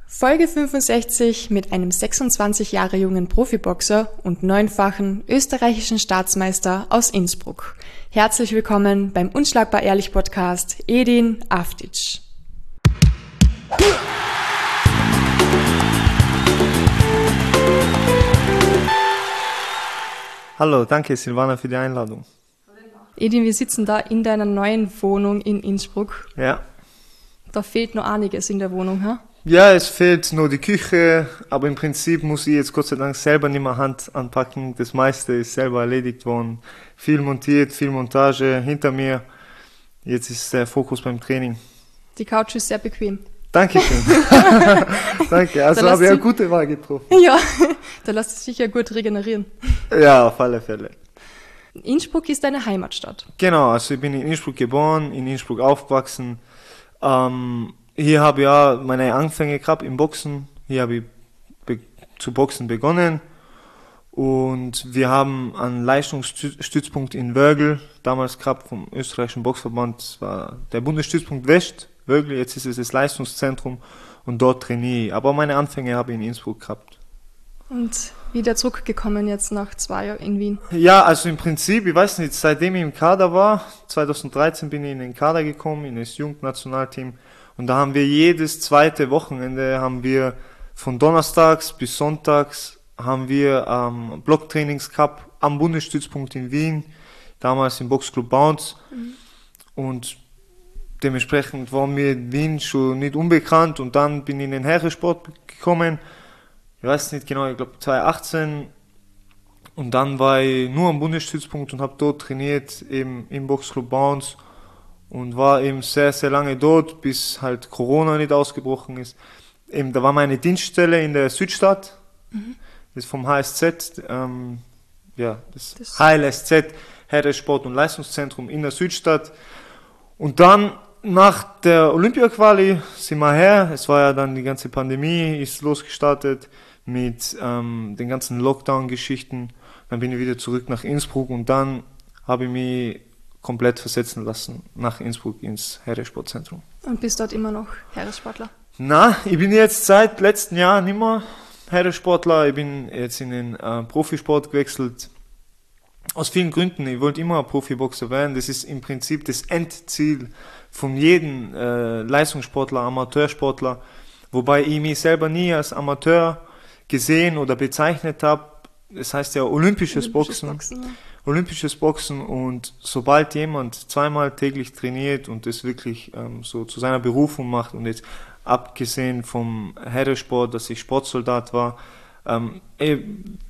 Folge 65 mit einem 26 Jahre jungen Profiboxer und 9-fachen österreichischen Staatsmeister aus Innsbruck. Herzlich willkommen beim Unschlagbar Ehrlich Podcast, Edin Avdic. Hallo, danke Silvana für die Einladung. Edin, wir sitzen da in deiner neuen Wohnung in Innsbruck. Ja. Da fehlt noch einiges in der Wohnung, ha? Ja, es fehlt nur die Küche, aber im Prinzip muss ich jetzt Gott sei Dank selber nicht mehr Hand anpacken. Das meiste ist selber erledigt worden. Viel montiert, viel Montage hinter mir. Jetzt ist der Fokus beim Training. Die Couch ist sehr bequem. Dankeschön. Danke, also habe ich eine gute Wahl getroffen. Ja, da lässt es sich ja gut regenerieren. Ja, auf alle Fälle. Innsbruck ist deine Heimatstadt. Genau, also ich bin in Innsbruck geboren, in Innsbruck aufgewachsen. Hier habe ich ja meine Anfänge gehabt im Boxen. Hier habe ich zu Boxen begonnen. Und wir haben einen Leistungsstützpunkt in Wörgl, damals gehabt vom österreichischen Boxverband. Das war der Bundesstützpunkt West, Wörgl, jetzt ist es das Leistungszentrum und dort trainiere ich. Aber meine Anfänge habe ich in Innsbruck gehabt. Und wieder zurückgekommen jetzt nach 2 Jahren in Wien? Ja, also im Prinzip, ich weiß nicht, seitdem ich im Kader war, 2013 bin ich in den Kader gekommen, in das Jugendnationalteam. Und da haben wir jedes zweite Wochenende, haben wir von Donnerstags bis Sonntags, haben wir Blocktrainings gehabt am Bundesstützpunkt in Wien, damals im Boxclub Bounce. Und dementsprechend war mir Wien schon nicht unbekannt und dann bin ich in den Herrensport gekommen. Ich weiß nicht genau, ich glaube 2018. Und dann war ich nur am Bundesstützpunkt und habe dort trainiert, eben im Boxclub Bounce. Und war eben sehr, sehr lange dort, bis halt Corona nicht ausgebrochen ist. Eben, da war meine Dienststelle in der Südstadt, das ist vom HSZ, das HLSZ, Herrensport- und Leistungszentrum in der Südstadt. Und dann, nach der Olympia-Quali, sind wir her, es war ja dann die ganze Pandemie, ist losgestartet mit den ganzen Lockdown-Geschichten. Dann bin ich wieder zurück nach Innsbruck und dann habe ich mich komplett versetzen lassen nach Innsbruck ins Herrensportzentrum. Und bist dort immer noch Herrensportler? Na, ich bin jetzt seit letztem Jahr nicht mehr Herrensportler. Ich bin jetzt in den Profisport gewechselt. Aus vielen Gründen. Ich wollte immer Profiboxer werden. Das ist im Prinzip das Endziel von jedem Leistungssportler, Amateursportler. Wobei ich mich selber nie als Amateur gesehen oder bezeichnet habe. Das heißt ja Olympisches Boxen. Ja. Olympisches Boxen, und sobald jemand 2-mal täglich trainiert und das wirklich so zu seiner Berufung macht, und jetzt abgesehen vom Herrensport, dass ich Sportsoldat war, ich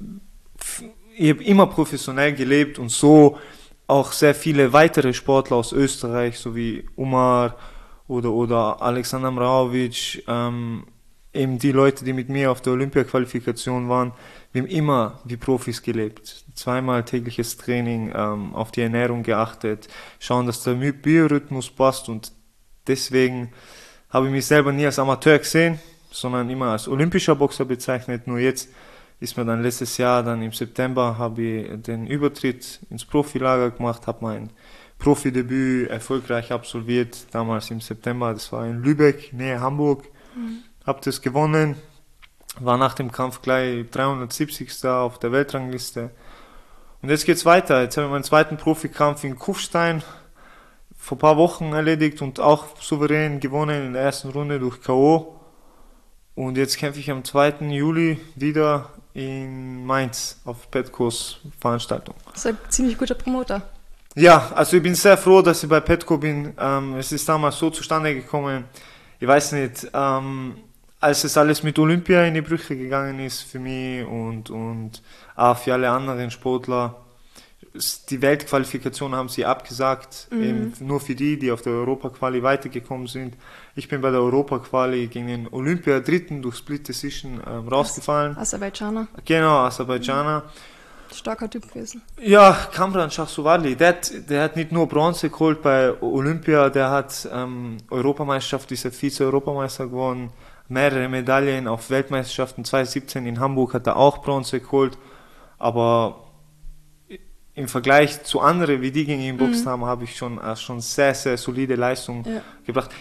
habe immer professionell gelebt und so auch sehr viele weitere Sportler aus Österreich, so wie Umar oder Alexander Mraovic, eben die Leute, die mit mir auf der Olympia-Qualifikation waren, wir haben immer wie Profis gelebt. 2-mal tägliches Training, auf die Ernährung geachtet, schauen, dass der Biorhythmus passt, und deswegen habe ich mich selber nie als Amateur gesehen, sondern immer als olympischer Boxer bezeichnet. Nur jetzt ist mir dann letztes Jahr, dann im September, habe ich den Übertritt ins Profilager gemacht, habe mein Profidebüt erfolgreich absolviert, damals im September, das war in Lübeck, Nähe Hamburg. Habe das gewonnen, war nach dem Kampf gleich 370. auf der Weltrangliste. Und jetzt geht's weiter. Jetzt habe ich meinen zweiten Profikampf in Kufstein vor ein paar Wochen erledigt und auch souverän gewonnen in der ersten Runde durch K.O. Und jetzt kämpfe ich am 2. Juli wieder in Mainz auf Petkos Veranstaltung. Das ist ein ziemlich guter Promoter. Ja, also ich bin sehr froh, dass ich bei Petko bin. Es ist damals so zustande gekommen. Ich weiß nicht, als es alles mit Olympia in die Brüche gegangen ist für mich und auch für alle anderen Sportler, die Weltqualifikation haben sie abgesagt, eben nur für die auf der Europa-Quali weitergekommen sind. Ich bin bei der Europa-Quali gegen den Olympia-Dritten durch Split Decision rausgefallen. Aserbaidschaner. Genau, Aserbaidschaner. Starker Typ gewesen. Ja, Kamran Shahsuvali, der hat nicht nur Bronze geholt bei Olympia, der hat Europameisterschaft, ist er Vize-Europameister geworden, mehrere Medaillen auf Weltmeisterschaften, 2017 in Hamburg hat er auch Bronze geholt, aber im Vergleich zu anderen, wie die gegen ihn geboxt haben, habe ich schon sehr, sehr solide Leistung gebracht.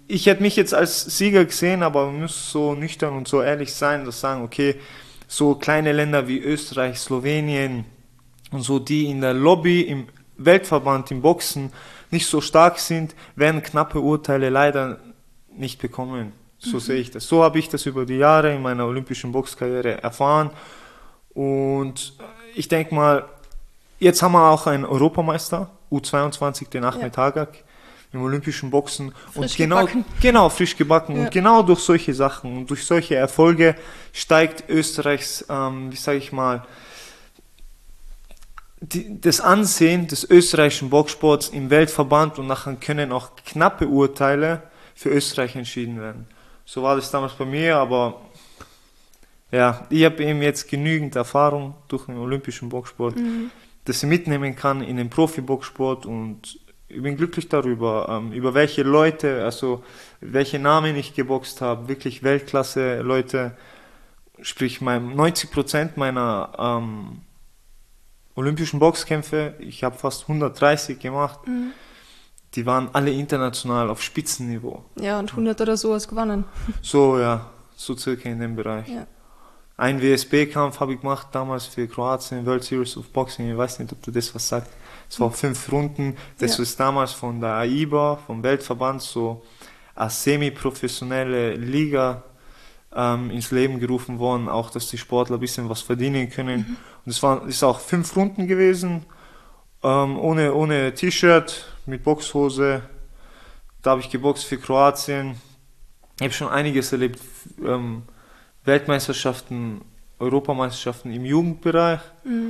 ich hätte mich jetzt als Sieger gesehen, aber man muss so nüchtern und so ehrlich sein, dass sagen, okay, so kleine Länder wie Österreich, Slowenien und so, die in der Lobby, im Weltverband, im Boxen nicht so stark sind, werden knappe Urteile leider nicht bekommen. So sehe ich das. So habe ich das über die Jahre in meiner olympischen Boxkarriere erfahren. Und ich denke mal, jetzt haben wir auch einen Europameister, U22, den Ahmed Hagak, im olympischen Boxen. Frisch gebacken. Genau, frisch gebacken. Ja. Und genau durch solche Sachen und durch solche Erfolge steigt Österreichs, wie sage ich mal, das Ansehen des österreichischen Boxsports im Weltverband, und nachher können auch knappe Urteile für Österreich entschieden werden. So war das damals bei mir, aber ja, ich habe eben jetzt genügend Erfahrung durch den olympischen Boxsport, dass ich mitnehmen kann in den Profiboxsport, und ich bin glücklich darüber, über welche Leute, also welche Namen ich geboxt habe, wirklich Weltklasse Leute, sprich 90% meiner olympischen Boxkämpfe, ich habe fast 130 gemacht, die waren alle international auf Spitzenniveau. Ja, und 100 oder so hast gewonnen. So, ja, so circa in dem Bereich. Ja. Ein WSB-Kampf habe ich gemacht damals für Kroatien, World Series of Boxing, ich weiß nicht, ob du das was sagst. Es war 5 Runden, das ist damals von der AIBA, vom Weltverband, so als semi-professionelle Liga ins Leben gerufen worden, auch dass die Sportler ein bisschen was verdienen können. Und es ist auch 5 Runden gewesen, ohne T-Shirt, mit Boxhose. Da habe ich geboxt für Kroatien. Ich habe schon einiges erlebt, Weltmeisterschaften, Europameisterschaften im Jugendbereich,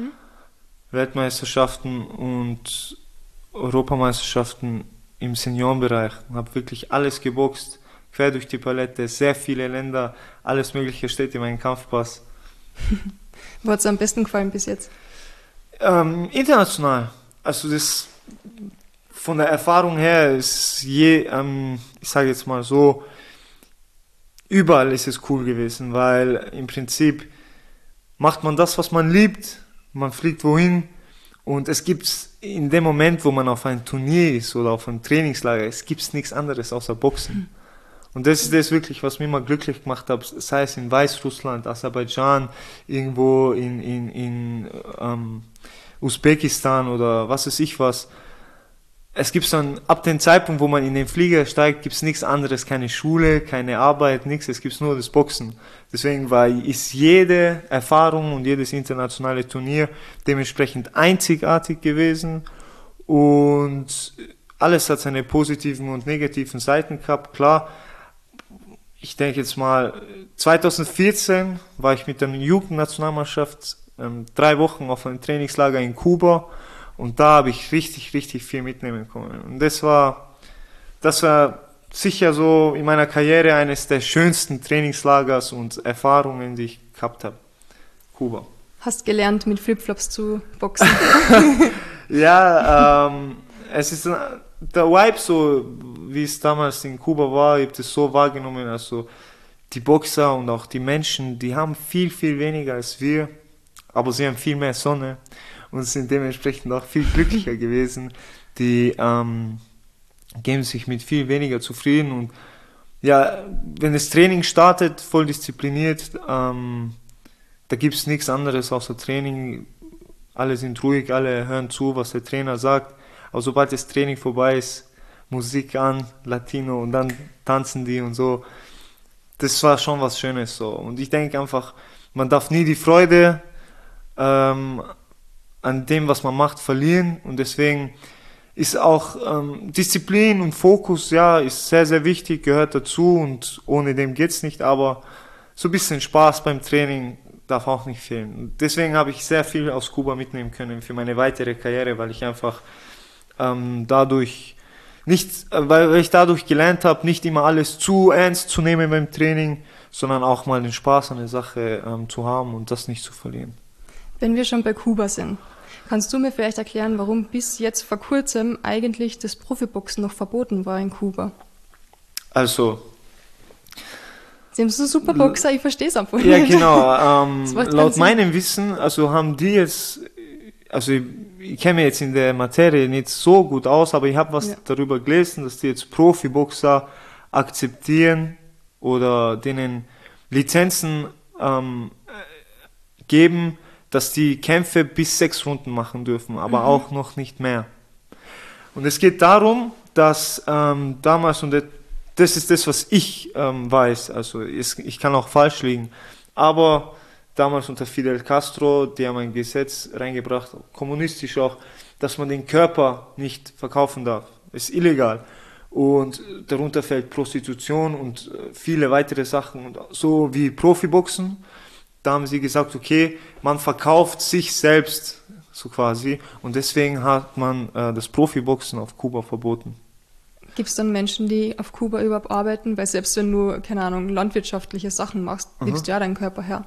Weltmeisterschaften und Europameisterschaften im Seniorenbereich. Ich habe wirklich alles geboxt, quer durch die Palette, sehr viele Länder, alles Mögliche steht in meinem Kampfpass. Wo hat es am besten gefallen bis jetzt? International. Also das von der Erfahrung her ist ich sage jetzt mal so, überall ist es cool gewesen, weil im Prinzip macht man das, was man liebt, man fliegt wohin, und es gibt in dem Moment, wo man auf ein Turnier ist oder auf einem Trainingslager, es gibt nichts anderes außer Boxen. Und das ist das wirklich, was mir immer glücklich gemacht hat, sei es in Weißrussland, Aserbaidschan, irgendwo in Usbekistan oder was weiß ich was. Es gibt dann, ab dem Zeitpunkt, wo man in den Flieger steigt, gibt es nichts anderes, keine Schule, keine Arbeit, nichts, es gibt nur das Boxen. Deswegen ist jede Erfahrung und jedes internationale Turnier dementsprechend einzigartig gewesen, und alles hat seine positiven und negativen Seiten gehabt. Klar, ich denke jetzt mal, 2014 war ich mit der Jugendnationalmannschaft 3 Wochen auf einem Trainingslager in Kuba. Und da habe ich richtig, richtig viel mitnehmen können. Und das war sicher so in meiner Karriere eines der schönsten Trainingslagers und Erfahrungen, die ich gehabt habe. Kuba. Hast gelernt, mit Flipflops zu boxen? Ja, es ist der Vibe so, wie es damals in Kuba war, ich habe das so wahrgenommen, also die Boxer und auch die Menschen, die haben viel, viel weniger als wir, aber sie haben viel mehr Sonne und sind dementsprechend auch viel glücklicher gewesen. Die geben sich mit viel weniger zufrieden, und ja, wenn das Training startet, voll diszipliniert, da gibt es nichts anderes außer Training. Alle sind ruhig, alle hören zu, was der Trainer sagt. Aber sobald das Training vorbei ist, Musik an, Latino, und dann tanzen die und so. Das war schon was Schönes so. Und ich denke einfach, man darf nie die Freude an dem, was man macht, verlieren. Und deswegen ist auch Disziplin und Fokus, ja, ist sehr, sehr wichtig, gehört dazu, und ohne dem geht's nicht. Aber so ein bisschen Spaß beim Training darf auch nicht fehlen. Und deswegen habe ich sehr viel aus Kuba mitnehmen können für meine weitere Karriere, weil ich einfach dadurch gelernt habe, nicht immer alles zu ernst zu nehmen beim Training, sondern auch mal den Spaß an der Sache zu haben und das nicht zu verlieren. Wenn wir schon bei Kuba sind, kannst du mir vielleicht erklären, warum bis jetzt vor kurzem eigentlich das Profiboxen noch verboten war in Kuba? Also, Sie haben so super Boxer, ich verstehe es einfach nicht. Ja, genau. Laut meinem Wissen, also haben die jetzt, also ich kenne mich jetzt in der Materie nicht so gut aus, aber ich habe was darüber gelesen, dass die jetzt Profiboxer akzeptieren oder denen Lizenzen geben, dass die Kämpfe bis 6 Runden machen dürfen, aber auch noch nicht mehr. Und es geht darum, dass damals, und das ist das, was ich weiß, also ich kann auch falsch liegen, aber damals unter Fidel Castro, die haben ein Gesetz reingebracht, kommunistisch auch, dass man den Körper nicht verkaufen darf. Ist illegal. Und darunter fällt Prostitution und viele weitere Sachen, so wie Profiboxen. Da haben sie gesagt, okay, man verkauft sich selbst, so quasi, und deswegen hat man das Profiboxen auf Kuba verboten. Gibt es dann Menschen, die auf Kuba überhaupt arbeiten? Weil selbst wenn du, keine Ahnung, landwirtschaftliche Sachen machst, gibst du ja deinen Körper her.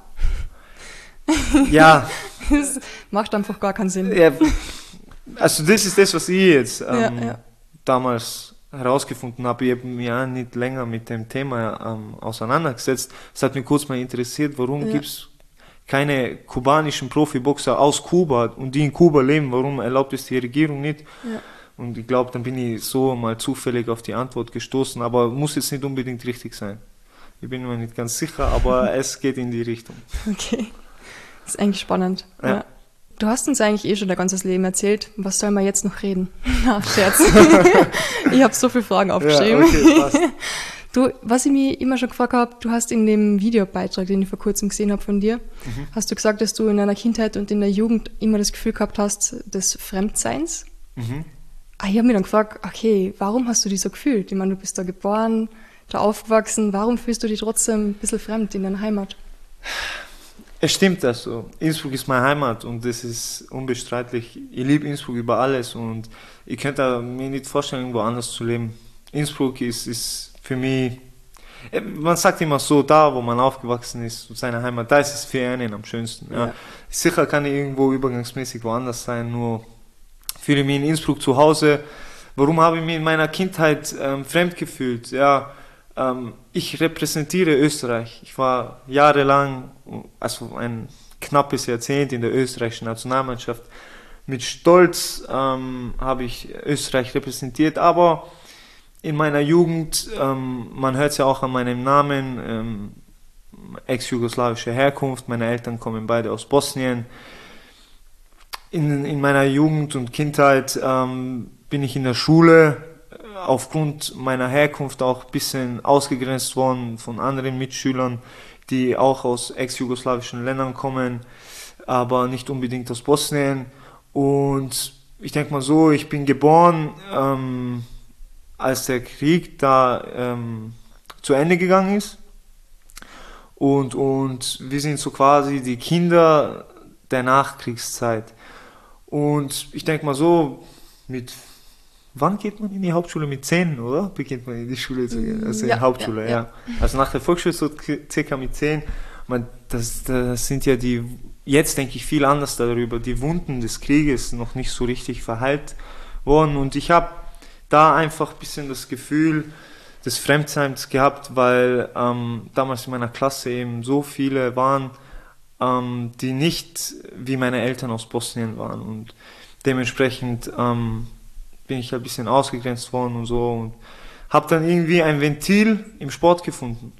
Ja. Das macht einfach gar keinen Sinn. Ja, also das ist das, was ich jetzt damals herausgefunden habe. Ich habe mich ja nicht länger mit dem Thema auseinandergesetzt. Es hat mich kurz mal interessiert, warum gibt es keine kubanischen Profiboxer aus Kuba und die in Kuba leben, warum erlaubt es die Regierung nicht? Ja. Und ich glaube, dann bin ich so mal zufällig auf die Antwort gestoßen, aber muss jetzt nicht unbedingt richtig sein. Ich bin mir nicht ganz sicher, aber es geht in die Richtung. Okay, das ist eigentlich spannend. Ja. Du hast uns eigentlich schon dein ganzes Leben erzählt. Was soll man jetzt noch reden? Na, Scherz. Ich habe so viele Fragen aufgeschrieben. Ja, okay, passt. Du, was ich mich immer schon gefragt habe, du hast in dem Videobeitrag, den ich vor kurzem gesehen habe von dir, hast du gesagt, dass du in deiner Kindheit und in der Jugend immer das Gefühl gehabt hast, des Fremdseins. Ich habe mich dann gefragt, okay, warum hast du dich so gefühlt? Ich meine, du bist da geboren, da aufgewachsen, warum fühlst du dich trotzdem ein bisschen fremd in deiner Heimat? Es stimmt das so. Innsbruck ist meine Heimat und das ist unbestreitlich. Ich liebe Innsbruck über alles und ich könnte mir nicht vorstellen, irgendwo anders zu leben. Innsbruck ist für mich, man sagt immer so, da wo man aufgewachsen ist, seine Heimat, da ist es für einen am schönsten. Ja. Sicher kann ich irgendwo übergangsmäßig woanders sein, nur fühle ich mich in Innsbruck zu Hause. Warum habe ich mich in meiner Kindheit fremd gefühlt? Ja, ich repräsentiere Österreich. Ich war jahrelang, also ein knappes Jahrzehnt in der österreichischen Nationalmannschaft. Mit Stolz habe ich Österreich repräsentiert, aber in meiner Jugend, man hört es ja auch an meinem Namen, ex-jugoslawische Herkunft, meine Eltern kommen beide aus Bosnien. In meiner Jugend und Kindheit bin ich in der Schule aufgrund meiner Herkunft auch ein bisschen ausgegrenzt worden von anderen Mitschülern, die auch aus ex-jugoslawischen Ländern kommen, aber nicht unbedingt aus Bosnien. Und ich denke mal so, ich bin geboren, als der Krieg da zu Ende gegangen ist. Und wir sind so quasi die Kinder der Nachkriegszeit. Und ich denke mal so, wann geht man in die Hauptschule? Mit 10, oder? Beginnt man in die Schule zu gehen? Also in die Hauptschule, ja. Also nach der Volksschule so circa mit 10. Das sind ja jetzt denke ich viel anders darüber, die Wunden des Krieges noch nicht so richtig verheilt worden. Und ich habe da einfach ein bisschen das Gefühl des Fremdseins gehabt, weil damals in meiner Klasse eben so viele waren, die nicht wie meine Eltern aus Bosnien waren. Und dementsprechend bin ich ein bisschen ausgegrenzt worden und so und habe dann irgendwie ein Ventil im Sport gefunden.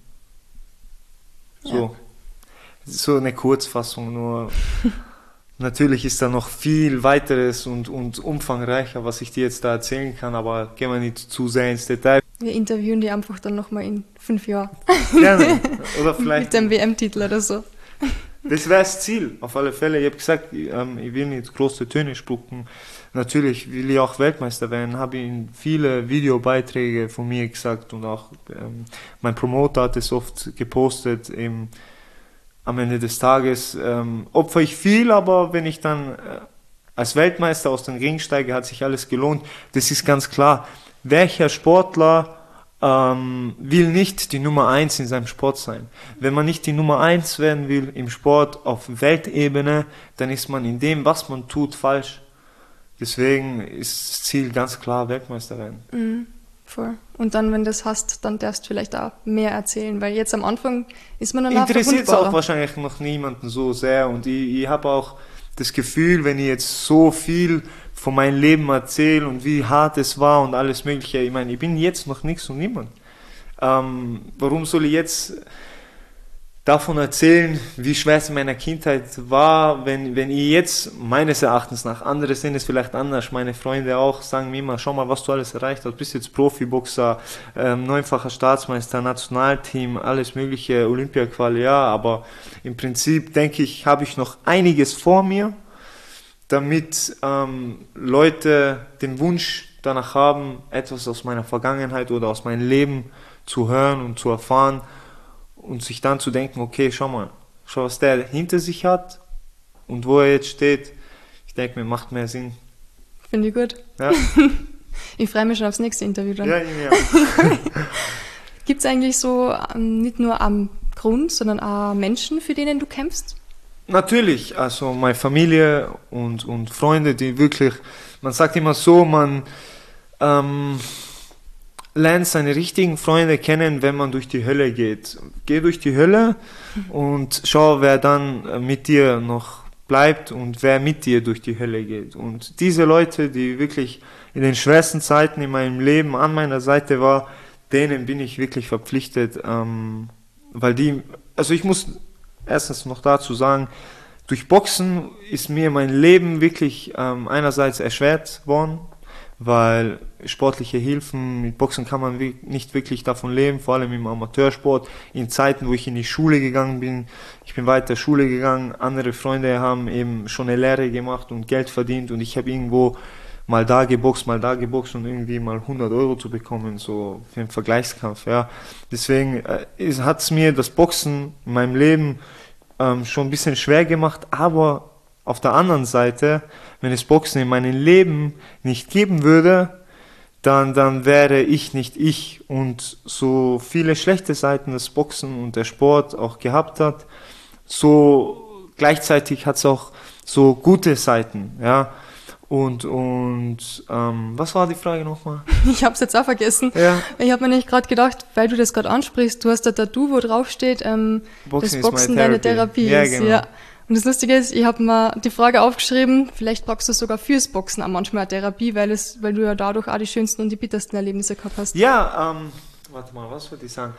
So eine Kurzfassung, nur natürlich ist da noch viel weiteres und umfangreicher, was ich dir jetzt da erzählen kann, aber gehen wir nicht zu sehr ins Detail. Wir interviewen die einfach dann nochmal in 5 Jahren. Gerne, oder vielleicht mit dem WM-Titel oder so. Das wäre das Ziel, auf alle Fälle. Ich habe gesagt, ich will nicht große Töne spucken. Natürlich will ich auch Weltmeister werden, habe in viele Videobeiträge von mir gesagt und auch mein Promoter hat es oft gepostet. Eben, am Ende des Tages opfere ich viel, aber wenn ich dann als Weltmeister aus dem Ring steige, hat sich alles gelohnt. Das ist ganz klar. Welcher Sportler will nicht die Nummer 1 in seinem Sport sein. Wenn man nicht die Nummer 1 werden will im Sport auf Weltebene, dann ist man in dem, was man tut, falsch. Deswegen ist das Ziel ganz klar Weltmeister werden. Voll. Und dann, wenn du das hast, dann darfst du vielleicht auch mehr erzählen, weil jetzt am Anfang ist man dann auch interessiert es auch wahrscheinlich noch niemanden so sehr und ich habe auch das Gefühl, wenn ich jetzt so viel von meinem Leben erzähle und wie hart es war und alles mögliche, ich meine, ich bin jetzt noch nichts und niemand. Warum soll ich jetzt davon erzählen, wie schwer es in meiner Kindheit war, wenn ich jetzt, meines Erachtens nach, andere sehen es vielleicht anders, meine Freunde auch, sagen mir immer, schau mal, was du alles erreicht hast, bist jetzt Profiboxer, 9-facher Staatsmeister, Nationalteam, alles mögliche, Olympia-Quali, ja, aber im Prinzip, denke ich, habe ich noch einiges vor mir, damit Leute den Wunsch danach haben, etwas aus meiner Vergangenheit oder aus meinem Leben zu hören und zu erfahren, und sich dann zu denken, okay, schau, was der hinter sich hat und wo er jetzt steht. Ich denke mir, macht mehr Sinn. Finde ich gut. Ja. Ich freue mich schon aufs nächste Interview dann. Ja. Gibt es eigentlich so nicht nur am Grund, sondern auch Menschen, für denen du kämpfst? Natürlich, also meine Familie und Freunde, die wirklich, man sagt immer so, man lernt seine richtigen Freunde kennen, wenn man durch die Hölle geht. Geh durch die Hölle und schau, wer dann mit dir noch bleibt und wer mit dir durch die Hölle geht. Und diese Leute, die wirklich in den schwersten Zeiten in meinem Leben an meiner Seite waren, denen bin ich wirklich verpflichtet, weil die, also ich muss erstens noch dazu sagen, durch Boxen ist mir mein Leben wirklich einerseits erschwert worden, weil sportliche Hilfen, mit Boxen kann man nicht wirklich davon leben, vor allem im Amateursport, in Zeiten, wo ich in die Schule gegangen bin. Ich bin weiter Schule gegangen, andere Freunde haben eben schon eine Lehre gemacht und Geld verdient und ich habe irgendwo mal da geboxt und irgendwie mal 100 Euro zu bekommen, so für einen Vergleichskampf, ja. Deswegen hat es mir das Boxen in meinem Leben schon ein bisschen schwer gemacht, aber auf der anderen Seite, wenn es Boxen in meinem Leben nicht geben würde, dann wäre ich nicht ich. Und so viele schlechte Seiten das Boxen und der Sport auch gehabt hat, so gleichzeitig hat es auch so gute Seiten, ja. Und was war die Frage nochmal? Ich habe es jetzt auch vergessen. Ja. Ich habe mir nicht gerade gedacht, weil du das gerade ansprichst, du hast ein Tattoo, wo drauf steht, das Boxen deine Therapie ja, ist. genau. Ja. Und das Lustige ist, ich habe mir die Frage aufgeschrieben, vielleicht brauchst du sogar fürs Boxen auch manchmal eine Therapie, weil du ja dadurch auch die schönsten und die bittersten Erlebnisse gehabt hast. Ja, warte mal, was wollte ich sagen?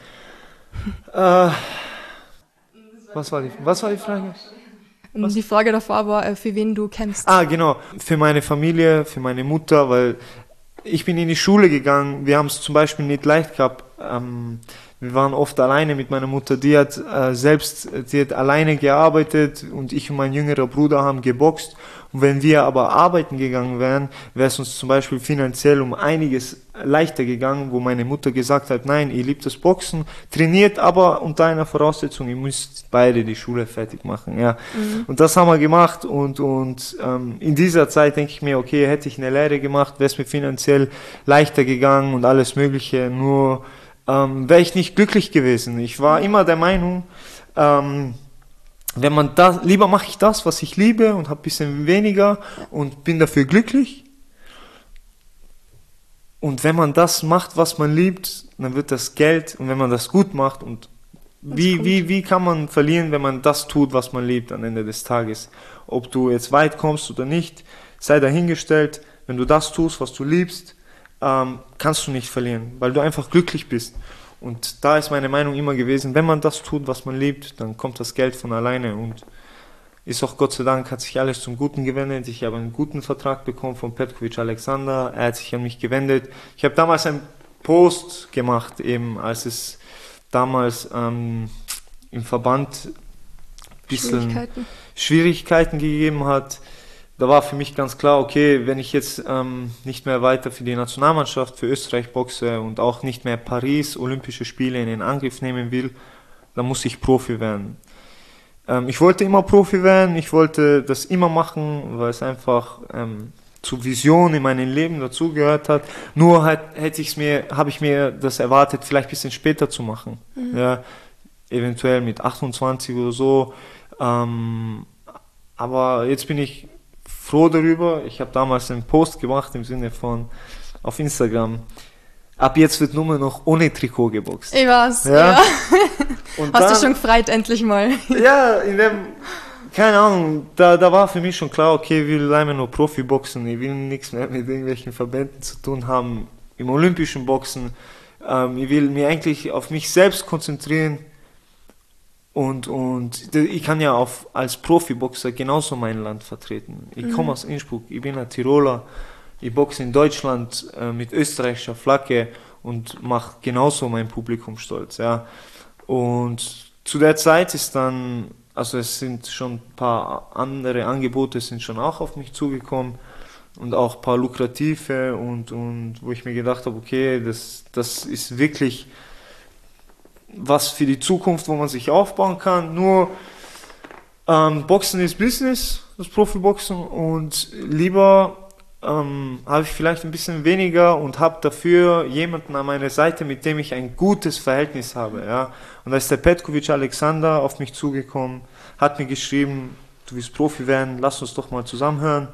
Was war die Frage? Und die Frage davor war, für wen du kämpfst. Ah, genau. Für meine Familie, für meine Mutter, weil ich bin in die Schule gegangen. Wir haben es zum Beispiel nicht leicht gehabt. Wir waren oft alleine mit meiner Mutter. Die hat alleine gearbeitet und ich und mein jüngerer Bruder haben geboxt. Und wenn wir aber arbeiten gegangen wären, wäre es uns zum Beispiel finanziell um einiges leichter gegangen, wo meine Mutter gesagt hat, nein, ihr liebt das Boxen, trainiert aber unter einer Voraussetzung, ihr müsst beide die Schule fertig machen. Ja. Mhm. Und das haben wir gemacht und in dieser Zeit denke ich mir, okay, hätte ich eine Lehre gemacht, wäre es mir finanziell leichter gegangen und alles Mögliche, nur wäre ich nicht glücklich gewesen. Ich war immer der Meinung, wenn man lieber mache ich das, was ich liebe und habe ein bisschen weniger und bin dafür glücklich. Und wenn man das macht, was man liebt, dann wird das Geld, und wenn man das gut macht, und wie kann man verlieren, wenn man das tut, was man liebt am Ende des Tages? Ob du jetzt weit kommst oder nicht, sei dahingestellt. Wenn du das tust, was du liebst, kannst du nicht verlieren, weil du einfach glücklich bist. Und da ist meine Meinung immer gewesen, wenn man das tut, was man liebt, dann kommt das Geld von alleine und ist auch Gott sei Dank, hat sich alles zum Guten gewendet. Ich habe einen guten Vertrag bekommen von Petkovic Alexander, er hat sich an mich gewendet. Ich habe damals einen Post gemacht, eben als es damals im Verband ein bisschen Schwierigkeiten gegeben hat. Da war für mich ganz klar, okay, wenn ich jetzt nicht mehr weiter für die Nationalmannschaft, für Österreich boxe und auch nicht mehr Paris Olympische Spiele in den Angriff nehmen will, dann muss ich Profi werden. Ich wollte immer Profi werden, ich wollte das immer machen, weil es einfach zur Vision in meinem Leben dazugehört hat. Nur habe ich mir das erwartet, vielleicht ein bisschen später zu machen. Mhm. Ja, eventuell mit 28 oder so. Aber jetzt bin ich froh darüber. Ich habe damals einen Post gemacht im Sinne von auf Instagram. Ab jetzt wird nur noch ohne Trikot geboxt. Ich weiß, ja. Und hast du schon gefreut, endlich mal? Ja, keine Ahnung, da war für mich schon klar, okay, ich will einmal nur Profi-Boxen, ich will nichts mehr mit irgendwelchen Verbänden zu tun haben. Im olympischen Boxen Ich will mich eigentlich auf mich selbst konzentrieren und ich kann ja als Profiboxer genauso mein Land vertreten. Ich komme aus Innsbruck, ich bin ein Tiroler, ich boxe in Deutschland mit österreichischer Flagge und mache genauso mein Publikum stolz. Ja. Und zu der Zeit ist dann, also es sind schon ein paar andere Angebote sind schon auch auf mich zugekommen und auch ein paar lukrative und wo ich mir gedacht habe, okay, das ist wirklich was für die Zukunft, wo man sich aufbauen kann. Nur Boxen ist Business, das Profiboxen, und lieber habe ich vielleicht ein bisschen weniger und habe dafür jemanden an meiner Seite, mit dem ich ein gutes Verhältnis habe. Ja? Und da ist der Petkovic Alexander auf mich zugekommen, hat mir geschrieben, du willst Profi werden, lass uns doch mal zusammenhören.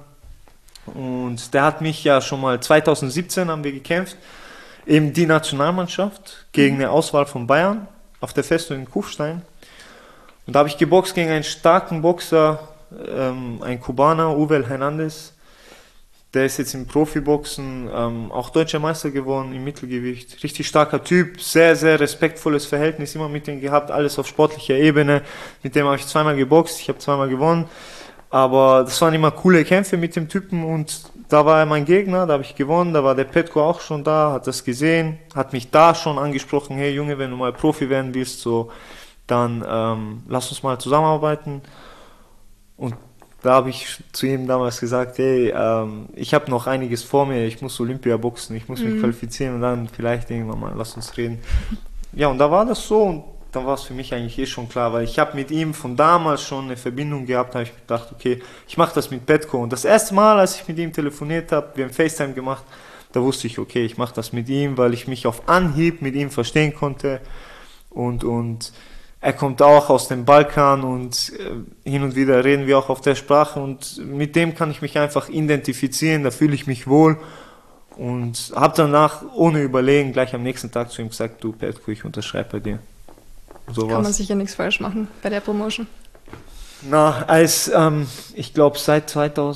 Und der hat mich ja schon mal 2017 haben wir gekämpft, eben die Nationalmannschaft gegen eine Auswahl von Bayern auf der Festung in Kufstein. Und da habe ich geboxt gegen einen starken Boxer, ein Kubaner, Uwel Hernandez. Der ist jetzt im Profiboxen auch deutscher Meister geworden im Mittelgewicht. Richtig starker Typ, sehr, sehr respektvolles Verhältnis immer mit dem gehabt, alles auf sportlicher Ebene. Mit dem habe ich zweimal geboxt, ich habe zweimal gewonnen. Aber das waren immer coole Kämpfe mit dem Typen und da war er mein Gegner, da habe ich gewonnen, da war der Petko auch schon da, hat das gesehen, hat mich da schon angesprochen, hey Junge, wenn du mal Profi werden willst, so, dann lass uns mal zusammenarbeiten. Und da habe ich zu ihm damals gesagt, hey, ich habe noch einiges vor mir, ich muss Olympia boxen, ich muss mich qualifizieren und dann vielleicht irgendwann mal, lass uns reden. Ja, und da war das so und dann war es für mich eigentlich schon klar, weil ich habe mit ihm von damals schon eine Verbindung gehabt, habe ich gedacht, okay, ich mache das mit Petko. Und das erste Mal, als ich mit ihm telefoniert habe, wir haben FaceTime gemacht, da wusste ich, okay, ich mache das mit ihm, weil ich mich auf Anhieb mit ihm verstehen konnte und er kommt auch aus dem Balkan und hin und wieder reden wir auch auf der Sprache und mit dem kann ich mich einfach identifizieren, da fühle ich mich wohl und habe danach ohne Überlegen gleich am nächsten Tag zu ihm gesagt, du Petko, ich unterschreibe bei dir. So kann man sicher nichts falsch machen bei der Promotion. Na, ich glaube seit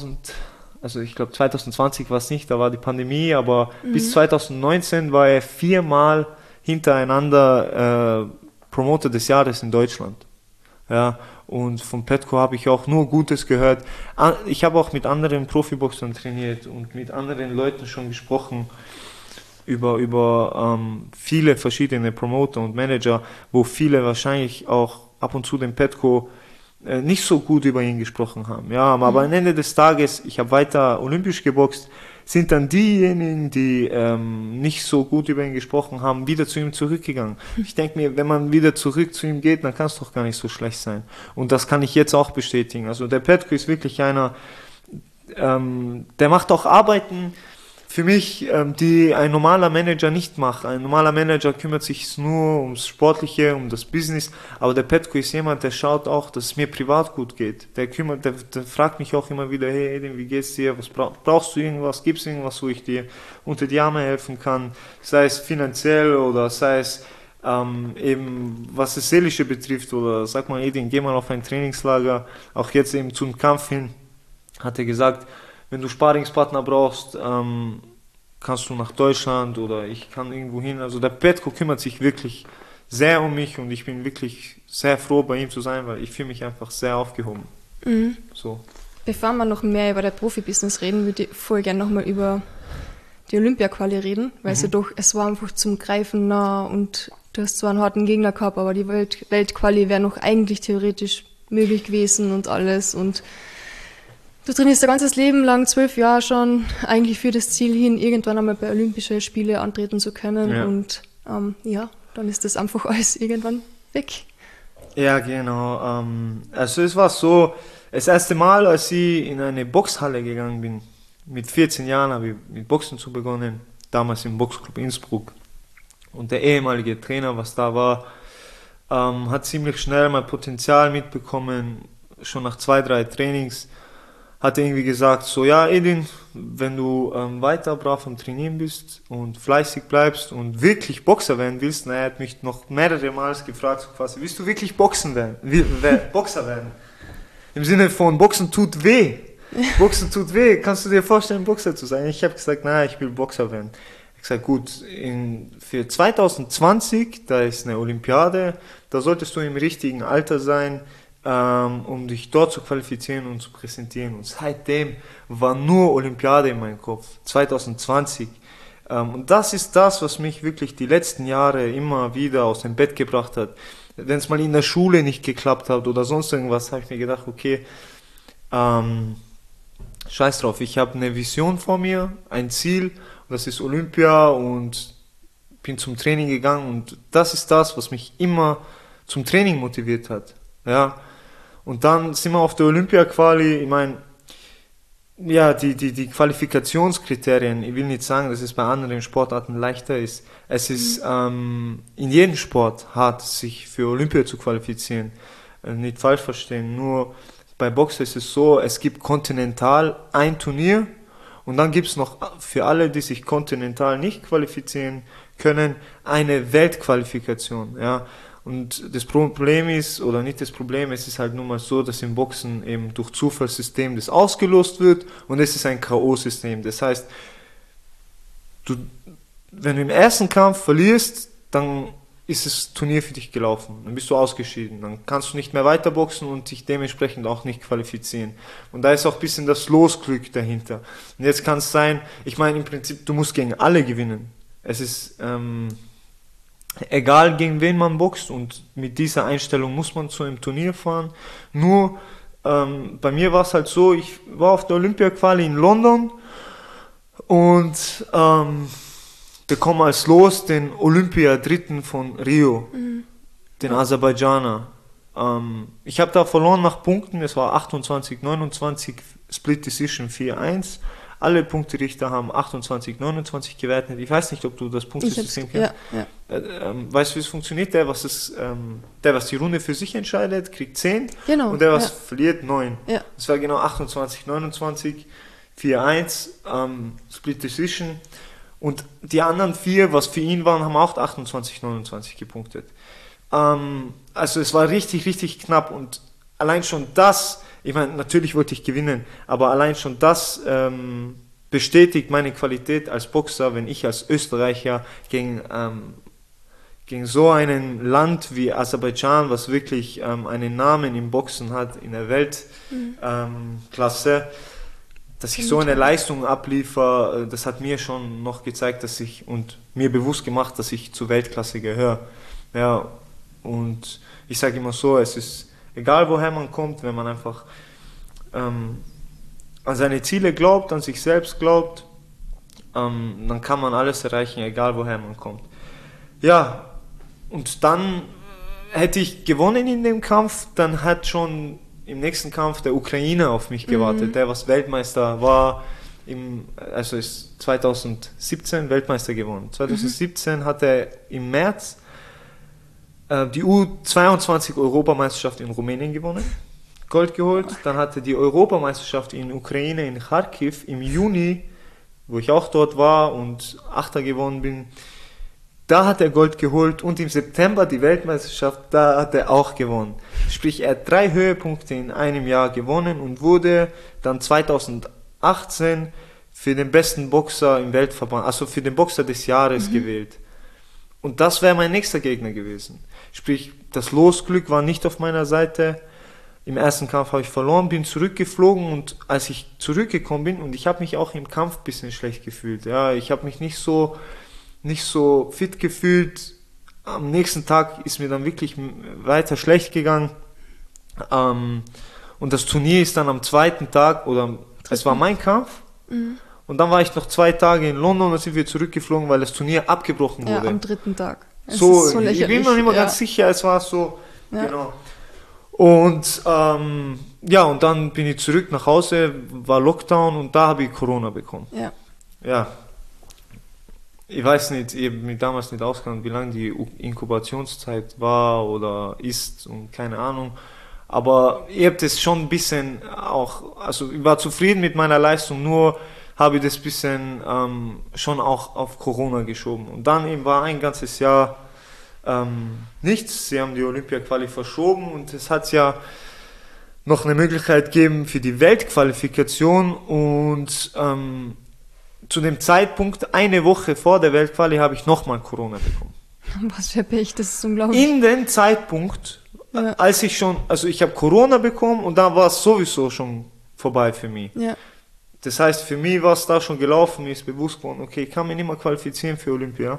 2020 war es nicht, da war die Pandemie, aber bis 2019 war er 4-mal hintereinander Promoter des Jahres in Deutschland. Ja, und von Petko habe ich auch nur Gutes gehört. Ich habe auch mit anderen Profiboxern trainiert und mit anderen Leuten schon gesprochen über viele verschiedene Promoter und Manager, wo viele wahrscheinlich auch ab und zu den Petko nicht so gut über ihn gesprochen haben. Ja, aber am Ende des Tages, ich habe weiter olympisch geboxt, sind dann diejenigen, die nicht so gut über ihn gesprochen haben, wieder zu ihm zurückgegangen. Ich denke mir, wenn man wieder zurück zu ihm geht, dann kann es doch gar nicht so schlecht sein. Und das kann ich jetzt auch bestätigen. Also der Petko ist wirklich einer, der macht auch Arbeiten für mich, die ein normaler Manager nicht macht. Ein normaler Manager kümmert sich nur ums Sportliche, um das Business, aber der Petko ist jemand, der schaut auch, dass es mir privat gut geht. Der fragt mich auch immer wieder, hey Edin, wie geht's dir, was brauchst du irgendwas, gibt's irgendwas, wo ich dir unter die Arme helfen kann, sei es finanziell oder sei es eben was das Seelische betrifft oder sag mal, Edin, geh mal auf ein Trainingslager, auch jetzt eben zum Kampf hin, hat er gesagt, wenn du Sparringspartner brauchst, kannst du nach Deutschland oder ich kann irgendwo hin. Also der Petko kümmert sich wirklich sehr um mich und ich bin wirklich sehr froh, bei ihm zu sein, weil ich fühle mich einfach sehr aufgehoben. So. Bevor wir noch mehr über das Profibusiness reden, würde ich voll gerne nochmal über die Olympia-Quali reden, weil es war einfach zum Greifen nah und du hast zwar einen harten Gegner gehabt, aber die Weltquali wäre noch eigentlich theoretisch möglich gewesen und alles und du trainierst dein ganzes Leben lang, 12 Jahre schon, eigentlich für das Ziel hin, irgendwann einmal bei Olympischen Spielen antreten zu können. Ja. Und dann ist das einfach alles irgendwann weg. Ja, genau. Also es war so, das erste Mal, als ich in eine Boxhalle gegangen bin, mit 14 Jahren habe ich mit Boxen zu begonnen, damals im Boxclub Innsbruck. Und der ehemalige Trainer, was da war, hat ziemlich schnell mein Potenzial mitbekommen, schon nach 2-3 Trainings. Hat er irgendwie gesagt, so ja Edin, wenn du weiter brav am Trainieren bist und fleißig bleibst und wirklich Boxer werden willst, er hat mich noch mehrere Mal gefragt, so quasi, willst du wirklich Boxer werden? Im Sinne von, Boxen tut weh. Boxen tut weh. Kannst du dir vorstellen, Boxer zu sein? Ich habe gesagt, nein, ich will Boxer werden. Er hat gesagt, gut, für 2020, da ist eine Olympiade, da solltest du im richtigen Alter sein, um dich dort zu qualifizieren und zu präsentieren. Und seitdem war nur Olympiade in meinem Kopf, 2020. Und das ist das, was mich wirklich die letzten Jahre immer wieder aus dem Bett gebracht hat. Wenn es mal in der Schule nicht geklappt hat oder sonst irgendwas, habe ich mir gedacht, okay, scheiß drauf, ich habe eine Vision vor mir, ein Ziel, und das ist Olympia, und bin zum Training gegangen, und das ist das, was mich immer zum Training motiviert hat. Ja. Und dann sind wir auf der Olympia-Quali, ich meine, ja, die Qualifikationskriterien, ich will nicht sagen, dass es bei anderen Sportarten leichter ist. Es ist in jedem Sport hart, sich für Olympia zu qualifizieren. Nicht falsch verstehen, nur bei Boxen ist es so, es gibt kontinental ein Turnier, und dann gibt es noch für alle, die sich kontinental nicht qualifizieren können, eine Weltqualifikation. Ja. Und das Problem ist, oder nicht das Problem, es ist halt nun mal so, dass im Boxen eben durch Zufallssystem das ausgelost wird, und es ist ein K.O.-System. Das heißt, wenn du im ersten Kampf verlierst, dann ist das Turnier für dich gelaufen. Dann bist du ausgeschieden. Dann kannst du nicht mehr weiterboxen und dich dementsprechend auch nicht qualifizieren. Und da ist auch ein bisschen das Losglück dahinter. Und jetzt kann es sein, ich meine im Prinzip, du musst gegen alle gewinnen. Es ist egal, gegen wen man boxt, und mit dieser Einstellung muss man zu einem Turnier fahren. Nur bei mir war es halt so, ich war auf der Olympia-Quali in London und bekomme als Los den Olympia-Dritten von Rio, den Aserbaidschaner. Ich habe da verloren nach Punkten, es war 28-29, Split Decision 4-1. Alle Punkterichter haben 28-29 gewertet. Ich weiß nicht, ob du das Punktesystem kennst. Ja. Weißt du, wie es funktioniert? Der, was die Runde für sich entscheidet, kriegt 10. Genau, und der, was verliert, 9. Ja. Das war genau 28-29, 4-1, Split Decision. Und die anderen 4, was für ihn waren, haben auch 28-29 gepunktet. Also es war richtig, richtig knapp. Und allein schon das, ich meine, natürlich wollte ich gewinnen, aber allein schon das bestätigt meine Qualität als Boxer, wenn ich als Österreicher gegen so ein Land wie Aserbaidschan, was wirklich einen Namen im Boxen hat, in der Weltklasse, dass ich so eine Leistung abliefere, das hat mir schon noch gezeigt, und mir bewusst gemacht, dass ich zur Weltklasse gehöre. Ja, und ich sage immer so, es ist egal, woher man kommt, wenn man einfach an seine Ziele glaubt, an sich selbst glaubt, dann kann man alles erreichen, egal woher man kommt. Ja, und dann hätte ich gewonnen in dem Kampf, dann hat schon im nächsten Kampf der Ukrainer auf mich gewartet, der was Weltmeister war, also ist 2017 Weltmeister gewonnen. 2017 hat er im März die U22-Europameisterschaft in Rumänien gewonnen, Gold geholt. Dann hatte die Europameisterschaft in Ukraine, in Kharkiv im Juni, wo ich auch dort war und Achter gewonnen bin. Da hat er Gold geholt, und im September die Weltmeisterschaft, da hat er auch gewonnen. Sprich, er hat 3 Höhepunkte in einem Jahr gewonnen und wurde dann 2018 für den besten Boxer im Weltverband, also für den Boxer des Jahres gewählt. Und das wäre mein nächster Gegner gewesen. Sprich, das Losglück war nicht auf meiner Seite. Im ersten Kampf habe ich verloren, bin zurückgeflogen, und als ich zurückgekommen bin, und ich habe mich auch im Kampf ein bisschen schlecht gefühlt. Ja, ich habe mich nicht so fit gefühlt. Am nächsten Tag ist mir dann wirklich weiter schlecht gegangen. Und das Turnier ist dann am zweiten Tag, es war mein Kampf. Und dann war ich noch 2 Tage in London, dann sind wir zurückgeflogen, weil das Turnier abgebrochen wurde. Ja, am 3. Tag. So ich bin mir nicht mehr ganz sicher, es war so, genau. Und und dann bin ich zurück nach Hause, war Lockdown, und da habe ich Corona bekommen. Ja. Ich weiß nicht, ich habe mich damals nicht ausgekannt, wie lange die Inkubationszeit war oder ist, und keine Ahnung. Aber ich habe das schon ein bisschen auch, also ich war zufrieden mit meiner Leistung, nur habe ich das ein bisschen schon auch auf Corona geschoben. Und dann eben war ein ganzes Jahr nichts. Sie haben die Olympia-Quali verschoben, und es hat ja noch eine Möglichkeit gegeben für die Weltqualifikation, und zu dem Zeitpunkt, eine Woche vor der Weltquali, habe ich nochmal Corona bekommen. Was für Pech, das ist unglaublich. In den Zeitpunkt, als ich habe Corona bekommen und da war es sowieso schon vorbei für mich. Ja. Das heißt, für mich war es da schon gelaufen, mir ist bewusst geworden, okay, ich kann mich nicht mehr qualifizieren für Olympia.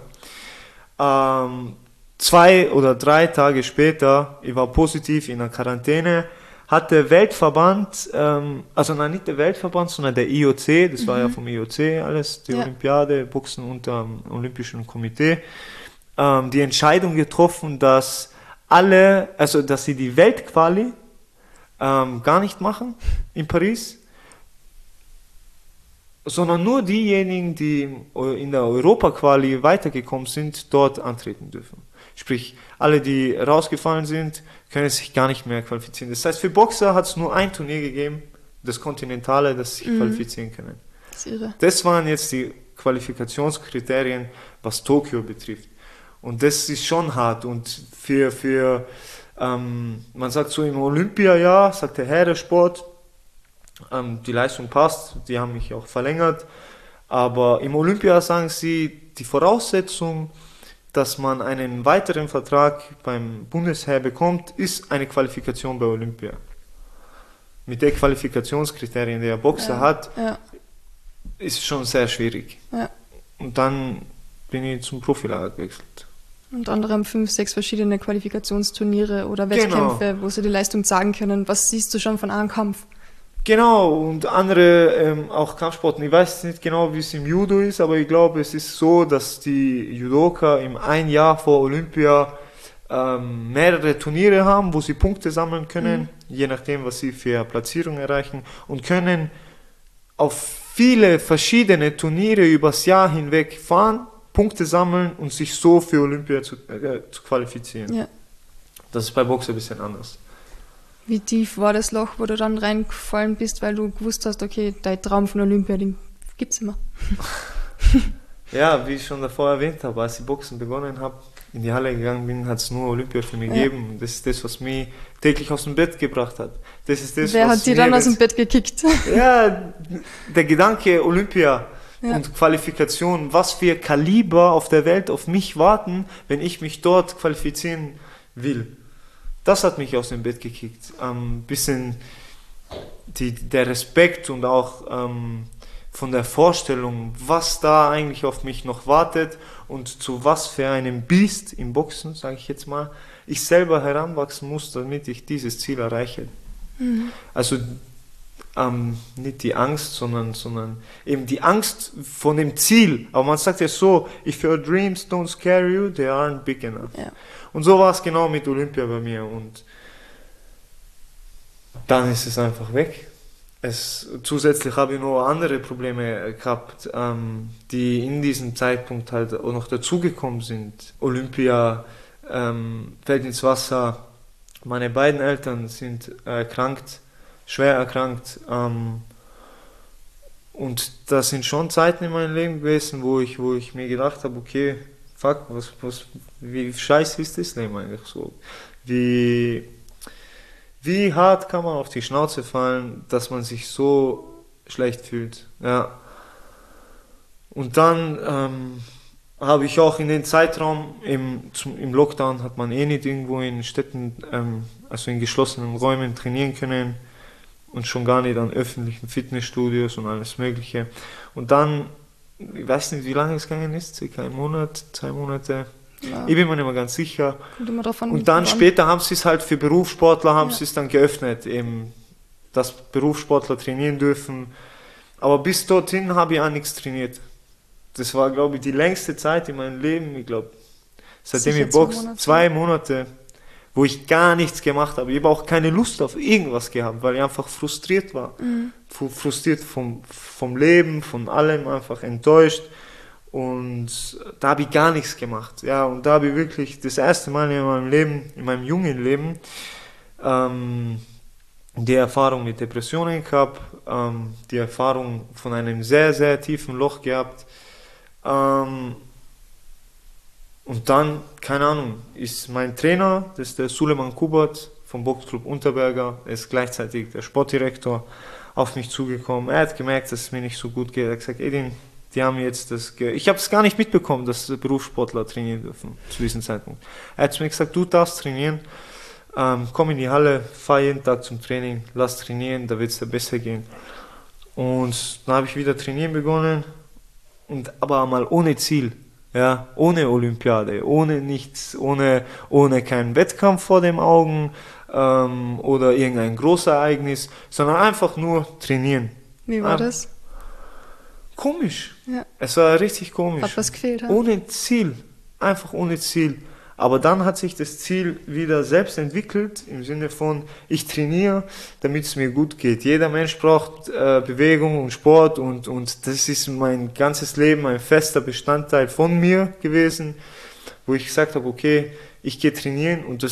2 oder 3 Tage später, ich war positiv in der Quarantäne, hat der Weltverband, nicht der Weltverband, sondern der IOC, das war ja vom IOC alles, die Olympiade, Boxen unter dem Olympischen Komitee, die Entscheidung getroffen, dass dass sie die Weltquali gar nicht machen in Paris, sondern nur diejenigen, die in der Europaquali weitergekommen sind, dort antreten dürfen. Sprich, alle, die rausgefallen sind, können sich gar nicht mehr qualifizieren. Das heißt, für Boxer hat es nur ein Turnier gegeben, das Kontinentale, das sich qualifizieren können. Das ist irre. Das waren jetzt die Qualifikationskriterien, was Tokio betrifft. Und das ist schon hart. Und man sagt so im Olympiajahr, sagt der Herrensport, die Leistung passt, die haben mich auch verlängert. Aber im Olympia sagen sie, die Voraussetzung, dass man einen weiteren Vertrag beim Bundesheer bekommt, ist eine Qualifikation bei Olympia. Mit den Qualifikationskriterien, die der Boxer hat, ist schon sehr schwierig. Ja. Und dann bin ich zum Profilager gewechselt. Und andere haben 5, 6 verschiedene Qualifikationsturniere oder Wettkämpfe, wo sie die Leistung sagen können. Was siehst du schon von einem Kampf? Genau, und andere auch Kampfsporten. Ich weiß nicht genau, wie es im Judo ist, aber ich glaube, es ist so, dass die Judoka im ein Jahr vor Olympia mehrere Turniere haben, wo sie Punkte sammeln können, je nachdem, was sie für Platzierung erreichen, und können auf viele verschiedene Turniere übers Jahr hinweg fahren, Punkte sammeln und sich so für Olympia zu qualifizieren. Ja. Das ist bei Boxen ein bisschen anders. Wie tief war das Loch, wo du dann reingefallen bist, weil du gewusst hast, okay, dein Traum von Olympia, den gibt's immer? Ja, wie ich schon davor erwähnt habe, als ich Boxen begonnen habe, in die Halle gegangen bin, hat es nur Olympia für mich gegeben. Und das ist das, was mich täglich aus dem Bett gebracht hat. Das ist das, Wer hat dich dann aus dem Bett gekickt? Ja, der Gedanke Olympia und Qualifikation, was für Kaliber auf der Welt auf mich warten, wenn ich mich dort qualifizieren will. Das hat mich aus dem Bett gekickt. Bisschen der Respekt und auch von der Vorstellung, was da eigentlich auf mich noch wartet und zu was für einem Biest im Boxen, sage ich jetzt mal, ich selber heranwachsen muss, damit ich dieses Ziel erreiche. Mhm. Also nicht die Angst, sondern eben die Angst von dem Ziel. Aber man sagt ja so, if your dreams don't scare you, they aren't big enough. Ja. Und so war es genau mit Olympia bei mir. Und dann ist es einfach weg. Zusätzlich habe ich noch andere Probleme gehabt, die in diesem Zeitpunkt halt auch noch dazugekommen sind. Olympia fällt ins Wasser. Meine beiden Eltern sind erkrankt, schwer erkrankt. Und das sind schon Zeiten in meinem Leben gewesen, wo ich mir gedacht habe, okay, fuck, wie scheiße ist das Leben eigentlich so? Wie hart kann man auf die Schnauze fallen, dass man sich so schlecht fühlt? Ja. Und dann habe ich auch in den Zeitraum, im Lockdown hat man nicht irgendwo in Städten, also in geschlossenen Räumen trainieren können und schon gar nicht an öffentlichen Fitnessstudios und alles Mögliche. Und dann, ich weiß nicht, wie lange es gegangen ist, circa 1 Monat, 2 Monate. Ja. Ich bin mir nicht mehr ganz sicher. Und dann später haben sie es halt für Berufssportler, sie es dann geöffnet, eben, dass Berufssportler trainieren dürfen. Aber bis dorthin habe ich auch nichts trainiert. Das war, glaube ich, die längste Zeit in meinem Leben, ich glaube, seitdem ich boxe, 2 Monate, wo ich gar nichts gemacht habe. Ich habe auch keine Lust auf irgendwas gehabt, weil ich einfach frustriert war. Mhm. Frustriert vom Leben, von allem, einfach enttäuscht. Und da habe ich gar nichts gemacht. Ja, und da habe ich wirklich das erste Mal in meinem Leben, in meinem jungen Leben, die Erfahrung mit Depressionen gehabt, die Erfahrung von einem sehr, sehr tiefen Loch gehabt. Und dann, keine Ahnung, ist mein Trainer, das ist der Suleiman Kubat vom Boxclub Unterberger, er ist gleichzeitig der Sportdirektor, auf mich zugekommen. Er hat gemerkt, dass es mir nicht so gut geht. Er hat gesagt, Edin, Die haben jetzt ich habe es gar nicht mitbekommen, dass Berufssportler trainieren dürfen zu diesem Zeitpunkt. Er hat zu mir gesagt, du darfst trainieren, komm in die Halle, fahr jeden Tag zum Training, lass trainieren, da wird es dir besser gehen. Und dann habe ich wieder trainieren begonnen, aber mal ohne Ziel, ja, ohne Olympiade, ohne nichts, ohne keinen Wettkampf vor den Augen oder irgendein Großereignis, sondern einfach nur trainieren. Wie war das? Komisch. Ja. Es war richtig komisch. Hat was gefehlt, ja? Ohne Ziel. Einfach ohne Ziel. Aber dann hat sich das Ziel wieder selbst entwickelt, im Sinne von, ich trainiere, damit es mir gut geht. Jeder Mensch braucht Bewegung und Sport und das ist mein ganzes Leben ein fester Bestandteil von mir gewesen, wo ich gesagt habe, okay, ich gehe trainieren und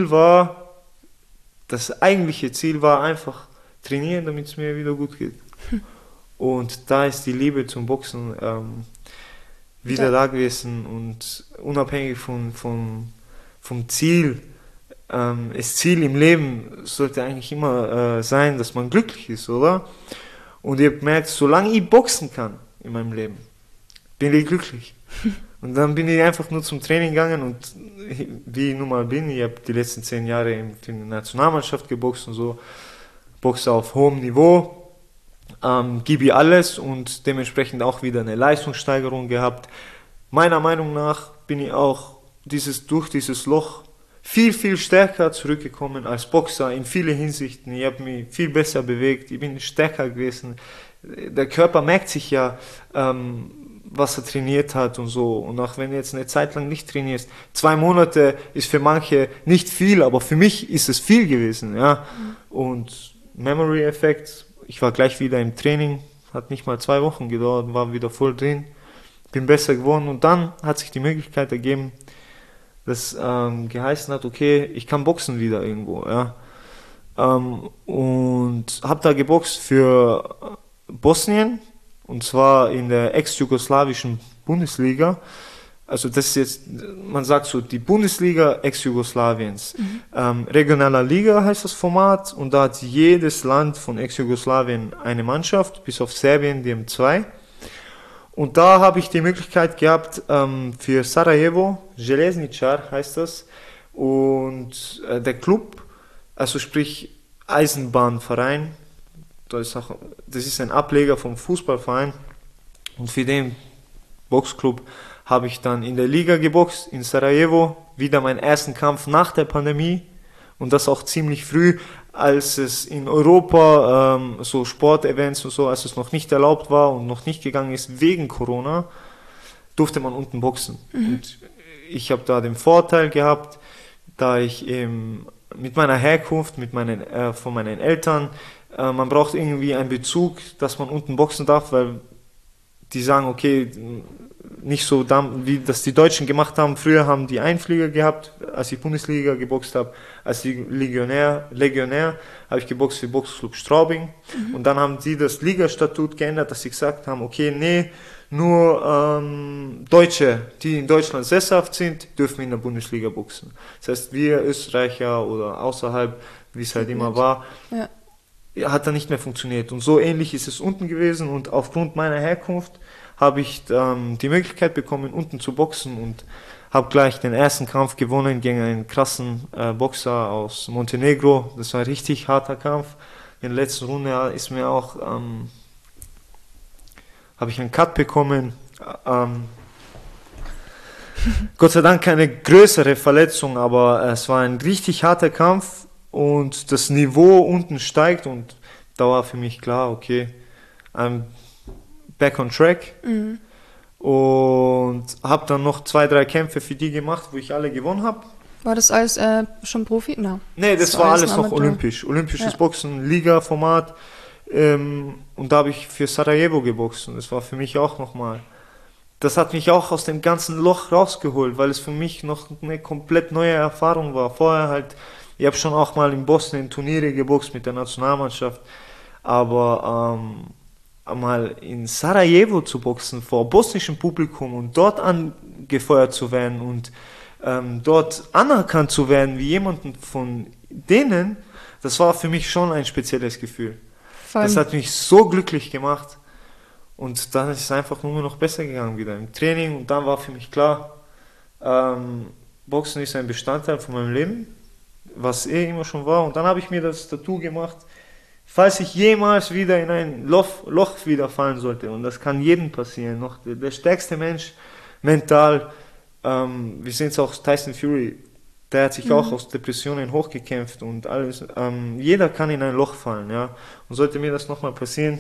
das eigentliche Ziel war einfach trainieren, damit es mir wieder gut geht. Und da ist die Liebe zum Boxen wieder da gewesen und unabhängig vom Ziel. Das Ziel im Leben sollte eigentlich immer sein, dass man glücklich ist, oder? Und ihr merkt, solange ich boxen kann in meinem Leben, bin ich glücklich. Und dann bin ich einfach nur zum Training gegangen und wie ich nun mal bin, ich habe die letzten 10 Jahre in der Nationalmannschaft geboxt und so, boxe auf hohem Niveau. Gebe ich alles und dementsprechend auch wieder eine Leistungssteigerung gehabt. Meiner Meinung nach bin ich auch durch dieses Loch viel, viel stärker zurückgekommen als Boxer in vielen Hinsichten. Ich habe mich viel besser bewegt, ich bin stärker gewesen. Der Körper merkt sich ja, was er trainiert hat und so. Und auch wenn du jetzt eine Zeit lang nicht trainierst, 2 Monate ist für manche nicht viel, aber für mich ist es viel gewesen. Ja? Und Memory-Effekt, ich war gleich wieder im Training, hat nicht mal 2 Wochen gedauert, war wieder voll drin, bin besser geworden und dann hat sich die Möglichkeit ergeben, dass geheißen hat, okay, ich kann boxen wieder irgendwo, ja. Und habe da geboxt für Bosnien und zwar in der ex-jugoslawischen Bundesliga. Also das ist jetzt, man sagt so, die Bundesliga Ex-Jugoslawiens. Regionaler Liga heißt das Format und da hat jedes Land von Ex-Jugoslawien eine Mannschaft, bis auf Serbien, die haben 2. Und da habe ich die Möglichkeit gehabt, für Sarajevo, Željezničar heißt das, und der Club, also sprich Eisenbahnverein, das ist ein Ableger vom Fußballverein und für den Boxclub habe ich dann in der Liga geboxt, in Sarajevo, wieder meinen ersten Kampf nach der Pandemie und das auch ziemlich früh, als es in Europa so Sportevents und so, als es noch nicht erlaubt war und noch nicht gegangen ist wegen Corona, durfte man unten boxen. Und ich habe da den Vorteil gehabt, da ich eben mit meiner Herkunft, von meinen Eltern, man braucht irgendwie einen Bezug, dass man unten boxen darf, weil die sagen, okay, nicht so, wie das die Deutschen gemacht haben. Früher haben die Einflieger gehabt, als ich Bundesliga geboxt habe. Als Legionär habe ich geboxt für Boxclub Straubing. Und dann haben die das Ligastatut geändert, dass sie gesagt haben, okay, nee, nur Deutsche, die in Deutschland sesshaft sind, dürfen in der Bundesliga boxen. Das heißt, wir Österreicher oder außerhalb, wie es halt immer war, hat dann nicht mehr funktioniert. Und so ähnlich ist es unten gewesen und aufgrund meiner Herkunft habe ich die Möglichkeit bekommen, unten zu boxen und habe gleich den ersten Kampf gewonnen gegen einen krassen Boxer aus Montenegro. Das war ein richtig harter Kampf. In der letzten Runde ist mir auch habe ich einen Cut bekommen. Gott sei Dank keine größere Verletzung, aber es war ein richtig harter Kampf und das Niveau unten steigt und da war für mich klar, okay, I'm back on track. Und habe dann noch 2, 3 Kämpfe für die gemacht, wo ich alle gewonnen habe. War das alles schon Profi? No. Nee, das war alles noch olympisch. Olympisches Boxen, Liga-Format. Und da habe ich für Sarajevo geboxt und das war für mich auch nochmal, das hat mich auch aus dem ganzen Loch rausgeholt, weil es für mich noch eine komplett neue Erfahrung war. Vorher halt, ich habe schon auch mal in Bosnien Turniere geboxt mit der Nationalmannschaft, aber mal in Sarajevo zu boxen vor bosnischem Publikum und dort angefeuert zu werden und dort anerkannt zu werden wie jemanden von denen, das war für mich schon ein spezielles Gefühl. Das hat mich so glücklich gemacht Und dann ist es einfach nur noch besser gegangen wieder im Training. Und dann war für mich klar, Boxen ist ein Bestandteil von meinem Leben, was immer schon war. Und dann habe ich mir das Tattoo gemacht, falls ich jemals wieder in ein Loch wieder fallen sollte. Und das kann jedem passieren. Noch der stärkste Mensch mental. Wir sehen es auch, Tyson Fury, der hat sich auch aus Depressionen hochgekämpft und alles. Jeder kann in ein Loch fallen, ja. Und sollte mir das nochmal passieren,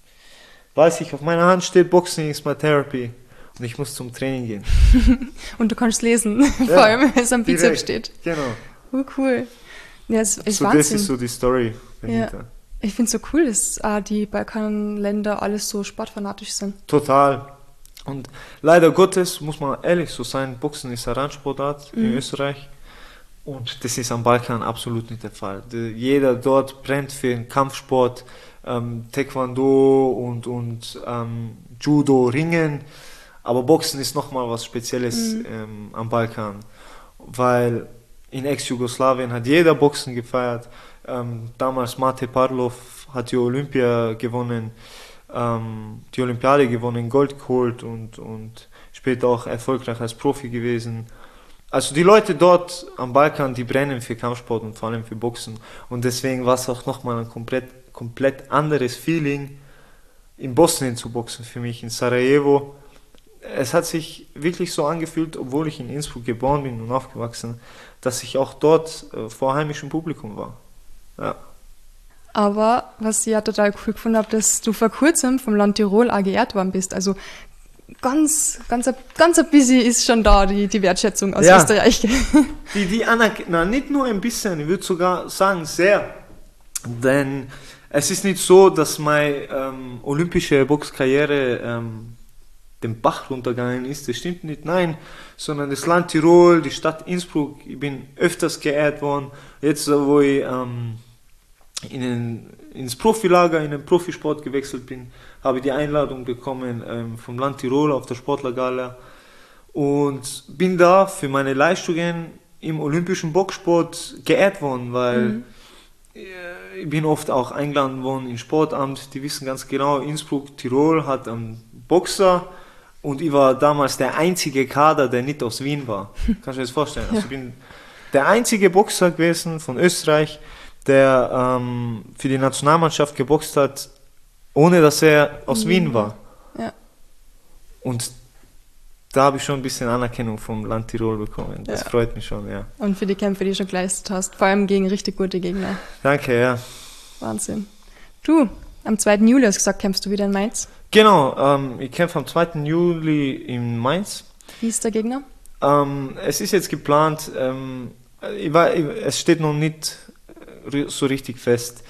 weiß ich, auf meiner Hand steht, Boxing is my therapy. Und ich muss zum Training gehen. Und du kannst lesen, vor allem, wenn es am Bizeps steht. Genau. Oh, cool. Ja, es ist so, Wahnsinn. das ist so die Story dahinter. Ja. Ich finde es so cool, dass die Balkanländer alles so sportfanatisch sind. Total. Und leider Gottes, muss man ehrlich so sein, Boxen ist eine Randsportart in Österreich. Und das ist am Balkan absolut nicht der Fall. Jeder dort brennt für den Kampfsport, Taekwondo und Judo, Ringen. Aber Boxen ist nochmal was Spezielles am Balkan. Weil in Ex-Jugoslawien hat jeder Boxen gefeiert. Damals Mate Parlov hat die Olympia gewonnen, die Olympiade gewonnen, Gold geholt und später auch erfolgreich als Profi gewesen. Also die Leute dort am Balkan, die brennen für Kampfsport und vor allem für Boxen. Und deswegen war es auch nochmal ein komplett anderes Feeling, in Bosnien zu boxen für mich, in Sarajevo. Es hat sich wirklich so angefühlt, obwohl ich in Innsbruck geboren bin und aufgewachsen, dass ich auch dort vor heimischem Publikum war. Ja. Aber was ich ja total cool gefunden habe, dass du vor kurzem vom Land Tirol auch geehrt worden bist. Also ganz ein bisschen ist schon da, die Wertschätzung aus Österreich. Die Anerkennung, nicht nur ein bisschen, ich würde sogar sagen sehr. Denn es ist nicht so, dass meine olympische Boxkarriere den Bach runtergegangen ist, das stimmt nicht, nein, sondern das Land Tirol, die Stadt Innsbruck, ich bin öfters geehrt worden. Jetzt, wo ich ins Profilager, in den Profisport gewechselt bin, habe ich die Einladung bekommen vom Land Tirol auf der Sportlergala und bin da für meine Leistungen im olympischen Boxsport geehrt worden, weil ich bin oft auch eingeladen worden im Sportamt, die wissen ganz genau, Innsbruck, Tirol hat einen Boxer und ich war damals der einzige Kader, der nicht aus Wien war. Kannst du dir das vorstellen? Also ich bin der einzige Boxer gewesen von Österreich, der für die Nationalmannschaft geboxt hat, ohne dass er aus Wien war. Ja. Und da habe ich schon ein bisschen Anerkennung vom Land Tirol bekommen. Das freut mich schon, ja. Und für die Kämpfe, die du schon geleistet hast, vor allem gegen richtig gute Gegner. Danke, ja. Wahnsinn. Du, am 2. Juli hast du gesagt, kämpfst du wieder in Mainz? Genau, ich kämpfe am 2. Juli in Mainz. Wie ist der Gegner? Es ist jetzt geplant, es steht noch nicht so richtig fest.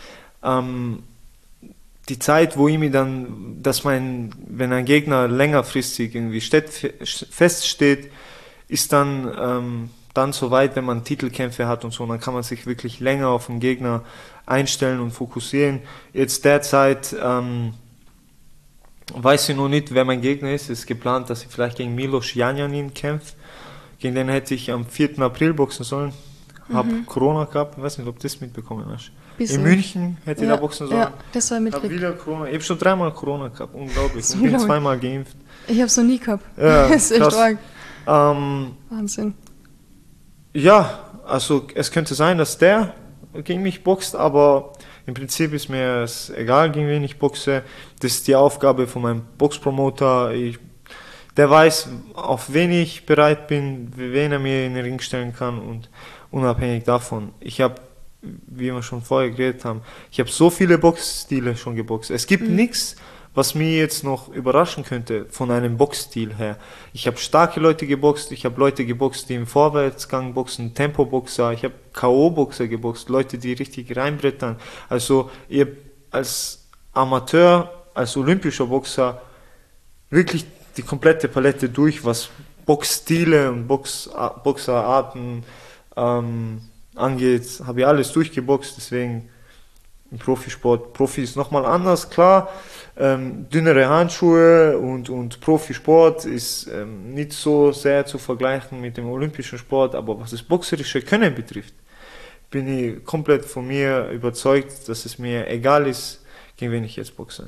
Die Zeit, wo ich mir dann, wenn ein Gegner längerfristig irgendwie feststeht, ist dann soweit, wenn man Titelkämpfe hat und so, dann kann man sich wirklich länger auf den Gegner einstellen und fokussieren. Jetzt derzeit weiß ich noch nicht, wer mein Gegner ist. Es ist geplant, dass ich vielleicht gegen Milos Janjanin kämpfe. Gegen den hätte ich am 4. April boxen sollen. Hab Corona gehabt, ich weiß nicht, ob du das mitbekommen hast. In München hätte ich da boxen sollen. Ja, das war Hab wieder Corona. Ich habe schon 3-mal Corona gehabt, unglaublich. So und bin 2-mal geimpft. Ich habe es noch nie gehabt. Ja, das ist echt arg. Wahnsinn. Ja, also es könnte sein, dass der gegen mich boxt, aber im Prinzip ist mir es egal, gegen wen ich boxe. Das ist die Aufgabe von meinem Boxpromoter. Der weiß, auf wen ich bereit bin, wen er mir in den Ring stellen kann und unabhängig davon. Ich habe, wie wir schon vorher geredet haben, ich habe so viele Boxstile schon geboxt. Es gibt nichts, was mir jetzt noch überraschen könnte von einem Boxstil her. Ich habe starke Leute geboxt, ich habe Leute geboxt, die im Vorwärtsgang boxen, Tempoboxer, ich habe K.O.-Boxer geboxt, Leute, die richtig reinbrettern. Also ihr als Amateur, als olympischer Boxer wirklich die komplette Palette durch, was Boxstile und Boxerarten angeht, habe ich alles durchgeboxt, deswegen im Profisport. Profi ist nochmal anders, klar, dünnere Handschuhe und Profisport ist nicht so sehr zu vergleichen mit dem olympischen Sport, aber was das boxerische Können betrifft, bin ich komplett von mir überzeugt, dass es mir egal ist, gegen wen ich jetzt boxe.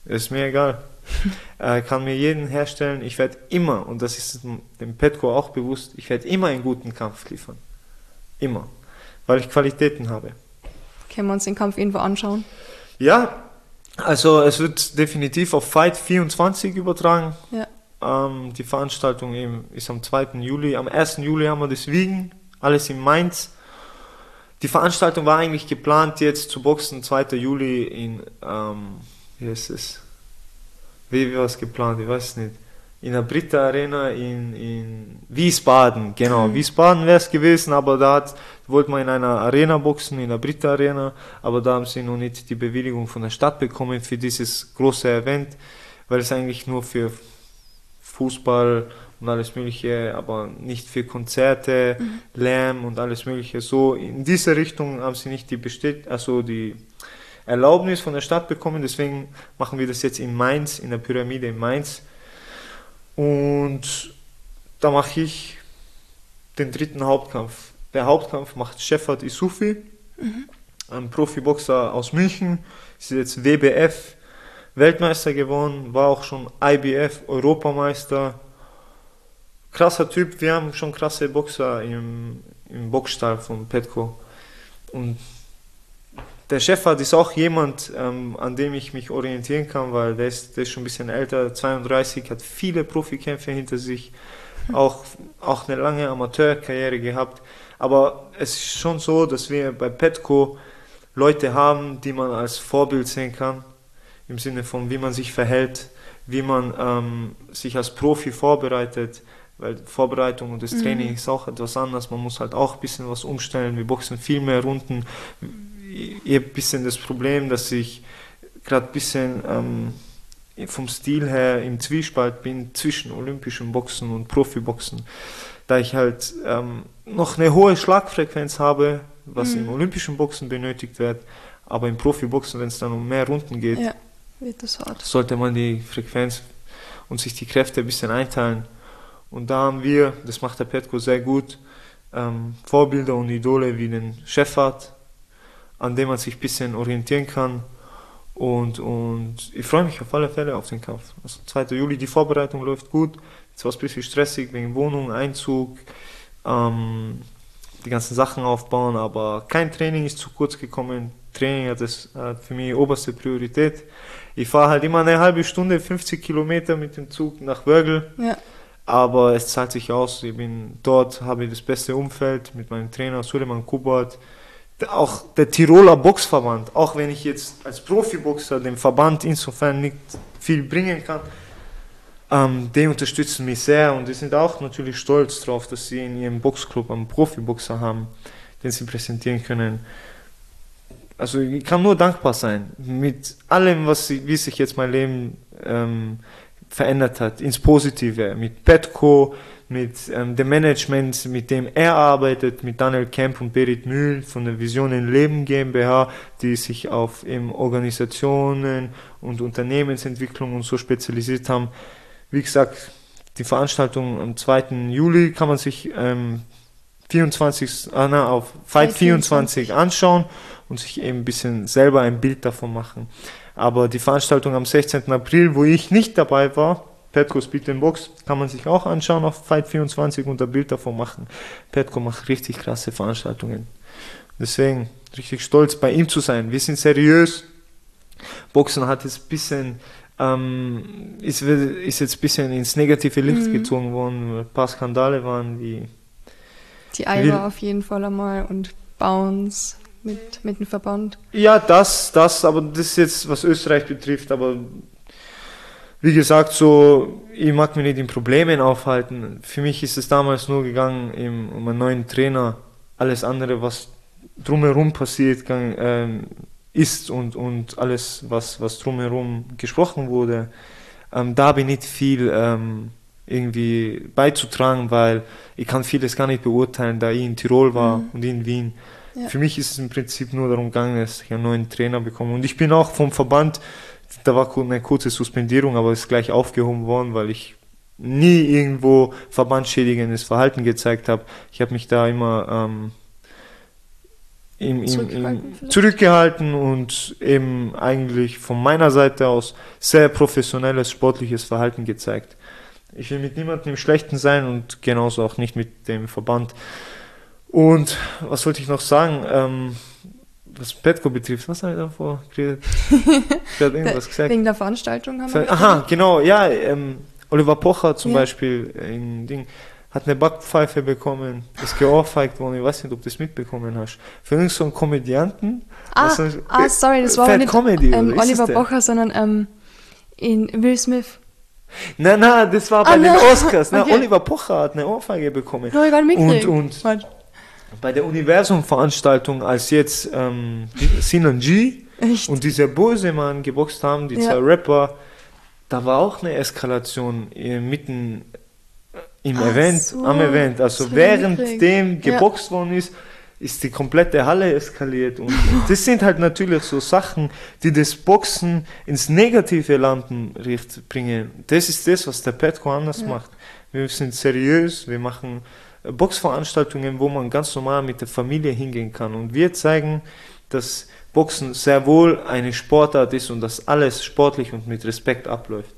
ist mir egal. Kann mir jeden herstellen. Ich werde immer, und das ist dem Petko auch bewusst, ich werde immer einen guten Kampf liefern. Immer. Weil ich Qualitäten habe. Können wir uns den Kampf irgendwo anschauen? Ja, also es wird definitiv auf Fight 24 übertragen. Ja. Die Veranstaltung eben ist am 2. Juli. Am 1. Juli haben wir das Wiegen, alles in Mainz. Die Veranstaltung war eigentlich geplant jetzt zu boxen, 2. Juli in, wie heißt es? Wie war es geplant? Ich weiß es nicht. In der Britta Arena in Wiesbaden, genau. Wiesbaden wäre es gewesen, aber da wollte man in einer Arena boxen, in der Britta Arena, aber da haben sie noch nicht die Bewilligung von der Stadt bekommen für dieses große Event, weil es eigentlich nur für Fußball und alles Mögliche, aber nicht für Konzerte, Lärm und alles Mögliche. So in diese Richtung haben sie nicht die Erlaubnis von der Stadt bekommen, deswegen machen wir das jetzt in Mainz, in der Pyramide in Mainz. Und da mache ich den 3. Hauptkampf. Der Hauptkampf macht Şefkat Isufi, ein Profiboxer aus München, ist jetzt WBF Weltmeister geworden, war auch schon IBF Europameister. Krasser Typ, wir haben schon krasse Boxer im Boxstall von Petko. Und der Şefkat ist auch jemand, an dem ich mich orientieren kann, weil der ist schon ein bisschen älter, 32, hat viele Profikämpfe hinter sich, auch eine lange Amateurkarriere gehabt. Aber es ist schon so, dass wir bei Petko Leute haben, die man als Vorbild sehen kann, im Sinne von, wie man sich verhält, wie man sich als Profi vorbereitet, weil Vorbereitung und das Training ist auch etwas anderes, man muss halt auch ein bisschen was umstellen, wir boxen viel mehr Runden. Ich habe ein bisschen das Problem, dass ich gerade ein bisschen vom Stil her im Zwiespalt bin zwischen olympischem Boxen und Profiboxen, da ich halt noch eine hohe Schlagfrequenz habe, was im olympischen Boxen benötigt wird, aber im Profiboxen, wenn es dann um mehr Runden geht, wird das hart. Sollte man die Frequenz und sich die Kräfte ein bisschen einteilen. Und da haben wir, das macht der Petko sehr gut, Vorbilder und Idole wie den Şefkat, an dem man sich ein bisschen orientieren kann. Und ich freue mich auf alle Fälle auf den Kampf. Also 2. Juli, die Vorbereitung läuft gut. Jetzt war es ein bisschen stressig wegen Wohnung, Einzug, die ganzen Sachen aufbauen, aber kein Training ist zu kurz gekommen. Training hat für mich oberste Priorität. Ich fahre halt immer eine halbe Stunde, 50 Kilometer mit dem Zug nach Wörgl. Ja. Aber es zahlt sich aus. Ich bin dort, habe das beste Umfeld mit meinem Trainer Süleyman Kubat. Auch der Tiroler Boxverband, auch wenn ich jetzt als Profiboxer dem Verband insofern nicht viel bringen kann, die unterstützen mich sehr und die sind auch natürlich stolz drauf, dass sie in ihrem Boxclub einen Profiboxer haben, den sie präsentieren können. Also ich kann nur dankbar sein mit allem, wie sich jetzt mein Leben verändert hat, ins Positive, mit Petko, mit dem Management, mit dem er arbeitet, mit Daniel Kemp und Berit Mühl von der Vision in Leben GmbH, die sich auf Organisationen und Unternehmensentwicklung und so spezialisiert haben. Wie gesagt, die Veranstaltung am 2. Juli kann man sich auf Fight 24 anschauen und sich eben ein bisschen selber ein Bild davon machen. Aber die Veranstaltung am 16. April, wo ich nicht dabei war, Petko Speed & Box, kann man sich auch anschauen auf Fight 24 und ein Bild davon machen. Petko macht richtig krasse Veranstaltungen. Deswegen richtig stolz, bei ihm zu sein. Wir sind seriös. Boxen hat jetzt ein bisschen, ist jetzt ein bisschen ins negative Licht gezogen worden. Ein paar Skandale waren wie die Eiber auf jeden Fall einmal und Bounce mit dem Verband. Ja, das, aber das ist jetzt, was Österreich betrifft, aber wie gesagt, so, ich mag mich nicht in Problemen aufhalten. Für mich ist es damals nur gegangen um einen neuen Trainer. Alles andere, was drumherum passiert ist und alles, was drumherum gesprochen wurde, da habe ich nicht viel irgendwie beizutragen, weil ich kann vieles gar nicht beurteilen, da ich in Tirol war und in Wien. Ja. Für mich ist es im Prinzip nur darum gegangen, dass ich einen neuen Trainer bekomme. Und ich bin auch vom Verband, da war eine kurze Suspendierung, aber ist gleich aufgehoben worden, weil ich nie irgendwo verbandsschädigendes Verhalten gezeigt habe. Ich habe mich da immer zurückgehalten und eben eigentlich von meiner Seite aus sehr professionelles, sportliches Verhalten gezeigt. Ich will mit niemandem im Schlechten sein und genauso auch nicht mit dem Verband. Und was wollte ich noch sagen? Was Petco betrifft, was habe ich davor geredet? Ich habe irgendwas gesagt. Wegen der Veranstaltung haben wir Aha, genau, ja. Oliver Pocher zum Beispiel hat eine Backpfeife bekommen, ist geohrfeigt worden. Ich weiß nicht, ob du das mitbekommen hast. Für irgend so einen Komödianten. Sorry, das war aber nicht Comedy, Oliver Pocher, sondern in Will Smith. Nein, das war bei den Oscars. Okay. Oliver Pocher hat eine Ohrfeige bekommen. No, ich war nicht und bei der Universum-Veranstaltung, als jetzt Sinan G und dieser böse Mann geboxt haben, die zwei Rapper, da war auch eine Eskalation mitten am Event. Also währenddem geboxt worden ist die komplette Halle eskaliert. Und das sind halt natürlich so Sachen, die das Boxen ins negative Landen bringen. Das ist das, was der Petco anders macht. Wir sind seriös, wir machen Boxveranstaltungen, wo man ganz normal mit der Familie hingehen kann. Und wir zeigen, dass Boxen sehr wohl eine Sportart ist und dass alles sportlich und mit Respekt abläuft.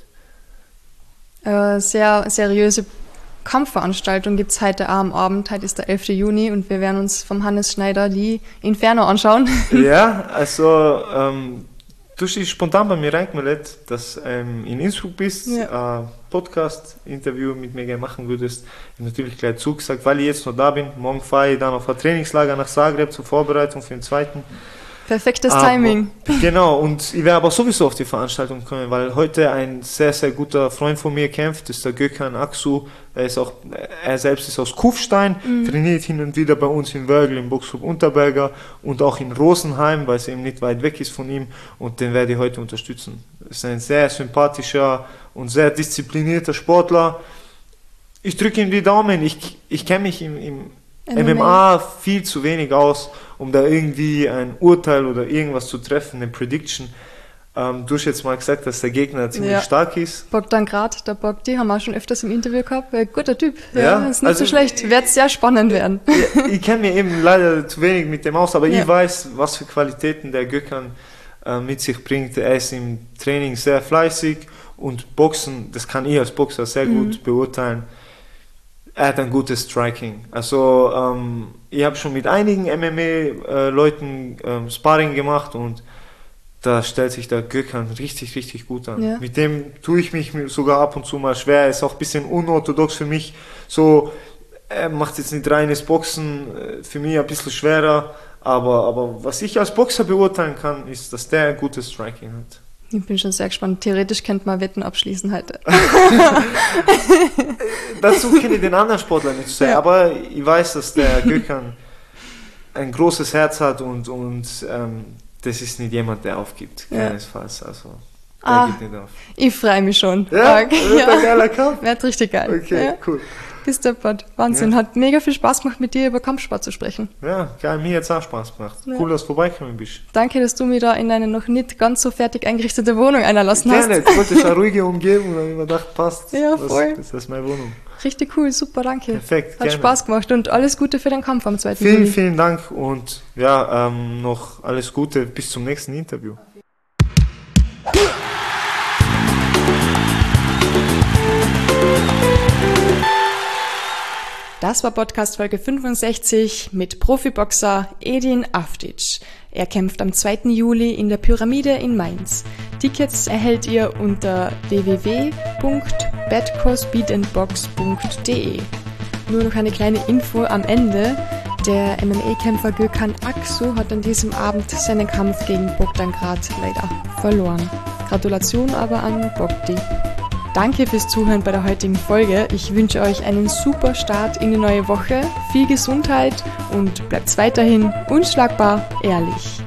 Sehr seriöse Kampfveranstaltung gibt es heute am Abend. Heute ist der 11. Juni und wir werden uns vom Hannes Schneider die Inferno anschauen. Ja, also du hast spontan bei mir reingemeldet, dass in Innsbruck bist, Podcast-Interview mit mir machen würdest. Ich habe natürlich gleich zugesagt, weil ich jetzt noch da bin. Morgen fahre ich dann auf ein Trainingslager nach Zagreb zur Vorbereitung für den zweiten. Perfektes Timing. Genau, und ich werde aber sowieso auf die Veranstaltung kommen, weil heute ein sehr, sehr guter Freund von mir kämpft, das ist der Gökhan Aksu. Er selbst ist aus Kufstein, trainiert hin und wieder bei uns in Wörgl, im Boxclub Unterberger und auch in Rosenheim, weil es eben nicht weit weg ist von ihm, und den werde ich heute unterstützen. Er ist ein sehr sympathischer und sehr disziplinierter Sportler. Ich drücke ihm die Daumen, ich kenne mich im MMA viel zu wenig aus, um da irgendwie ein Urteil oder irgendwas zu treffen, eine Prediction. Du hast jetzt mal gesagt, dass der Gegner ziemlich stark ist. Bogdan Grad, der Bogdi, haben wir auch schon öfters im Interview gehabt. Guter Typ, ist nicht so schlecht, wird sehr spannend werden. Ich kenne mir eben leider zu wenig mit dem aus, aber ich weiß, was für Qualitäten der Gökhan mit sich bringt. Er ist im Training sehr fleißig und Boxen, das kann ich als Boxer sehr gut beurteilen. Er hat ein gutes Striking. Also ich habe schon mit einigen MMA-Leuten Sparring gemacht und da stellt sich der Gökhan richtig, richtig gut an. Ja. Mit dem tue ich mich sogar ab und zu mal schwer. Er ist auch ein bisschen unorthodox für mich. So, er macht jetzt nicht reines Boxen, für mich ein bisschen schwerer. Aber was ich als Boxer beurteilen kann, ist, dass der ein gutes Striking hat. Ich bin schon sehr gespannt. Theoretisch könnte man Wetten abschließen heute. Dazu kenne ich den anderen Sportler nicht so sehr, aber ich weiß, dass der Gökhan ein großes Herz hat und das ist nicht jemand, der aufgibt. Keinesfalls. Also, der geht nicht auf. Ich freue mich schon. Ja, wird ein geiler Kampf. Wird richtig geil. Okay, cool. Bis deppert. Wahnsinn. Ja. Hat mega viel Spaß gemacht, mit dir über Kampfsport zu sprechen. Ja, geil. Mir hat es auch Spaß gemacht. Ja. Cool, dass du vorbeigekommen bist. Danke, dass du mich da in deine noch nicht ganz so fertig eingerichtete Wohnung einlassen hast. Gerne. Ich wollte eine ruhige Umgebung und habe mir gedacht, passt. Ja, voll. Das ist meine Wohnung. Richtig cool. Super, danke. Perfekt. Hat Spaß gemacht und alles Gute für den Kampf am 2. Juni. Vielen, vielen Dank und ja, noch alles Gute bis zum nächsten Interview. Das war Podcast Folge 65 mit Profiboxer Edin Avdic. Er kämpft am 2. Juli in der Pyramide in Mainz. Tickets erhält ihr unter www.badcosbeatandbox.de. Nur noch eine kleine Info am Ende. Der MMA-Kämpfer Gökhan Aksu hat an diesem Abend seinen Kampf gegen Bogdan Grad leider verloren. Gratulation aber an Bogdi. Danke fürs Zuhören bei der heutigen Folge. Ich wünsche euch einen super Start in die neue Woche, viel Gesundheit und bleibt weiterhin unschlagbar ehrlich.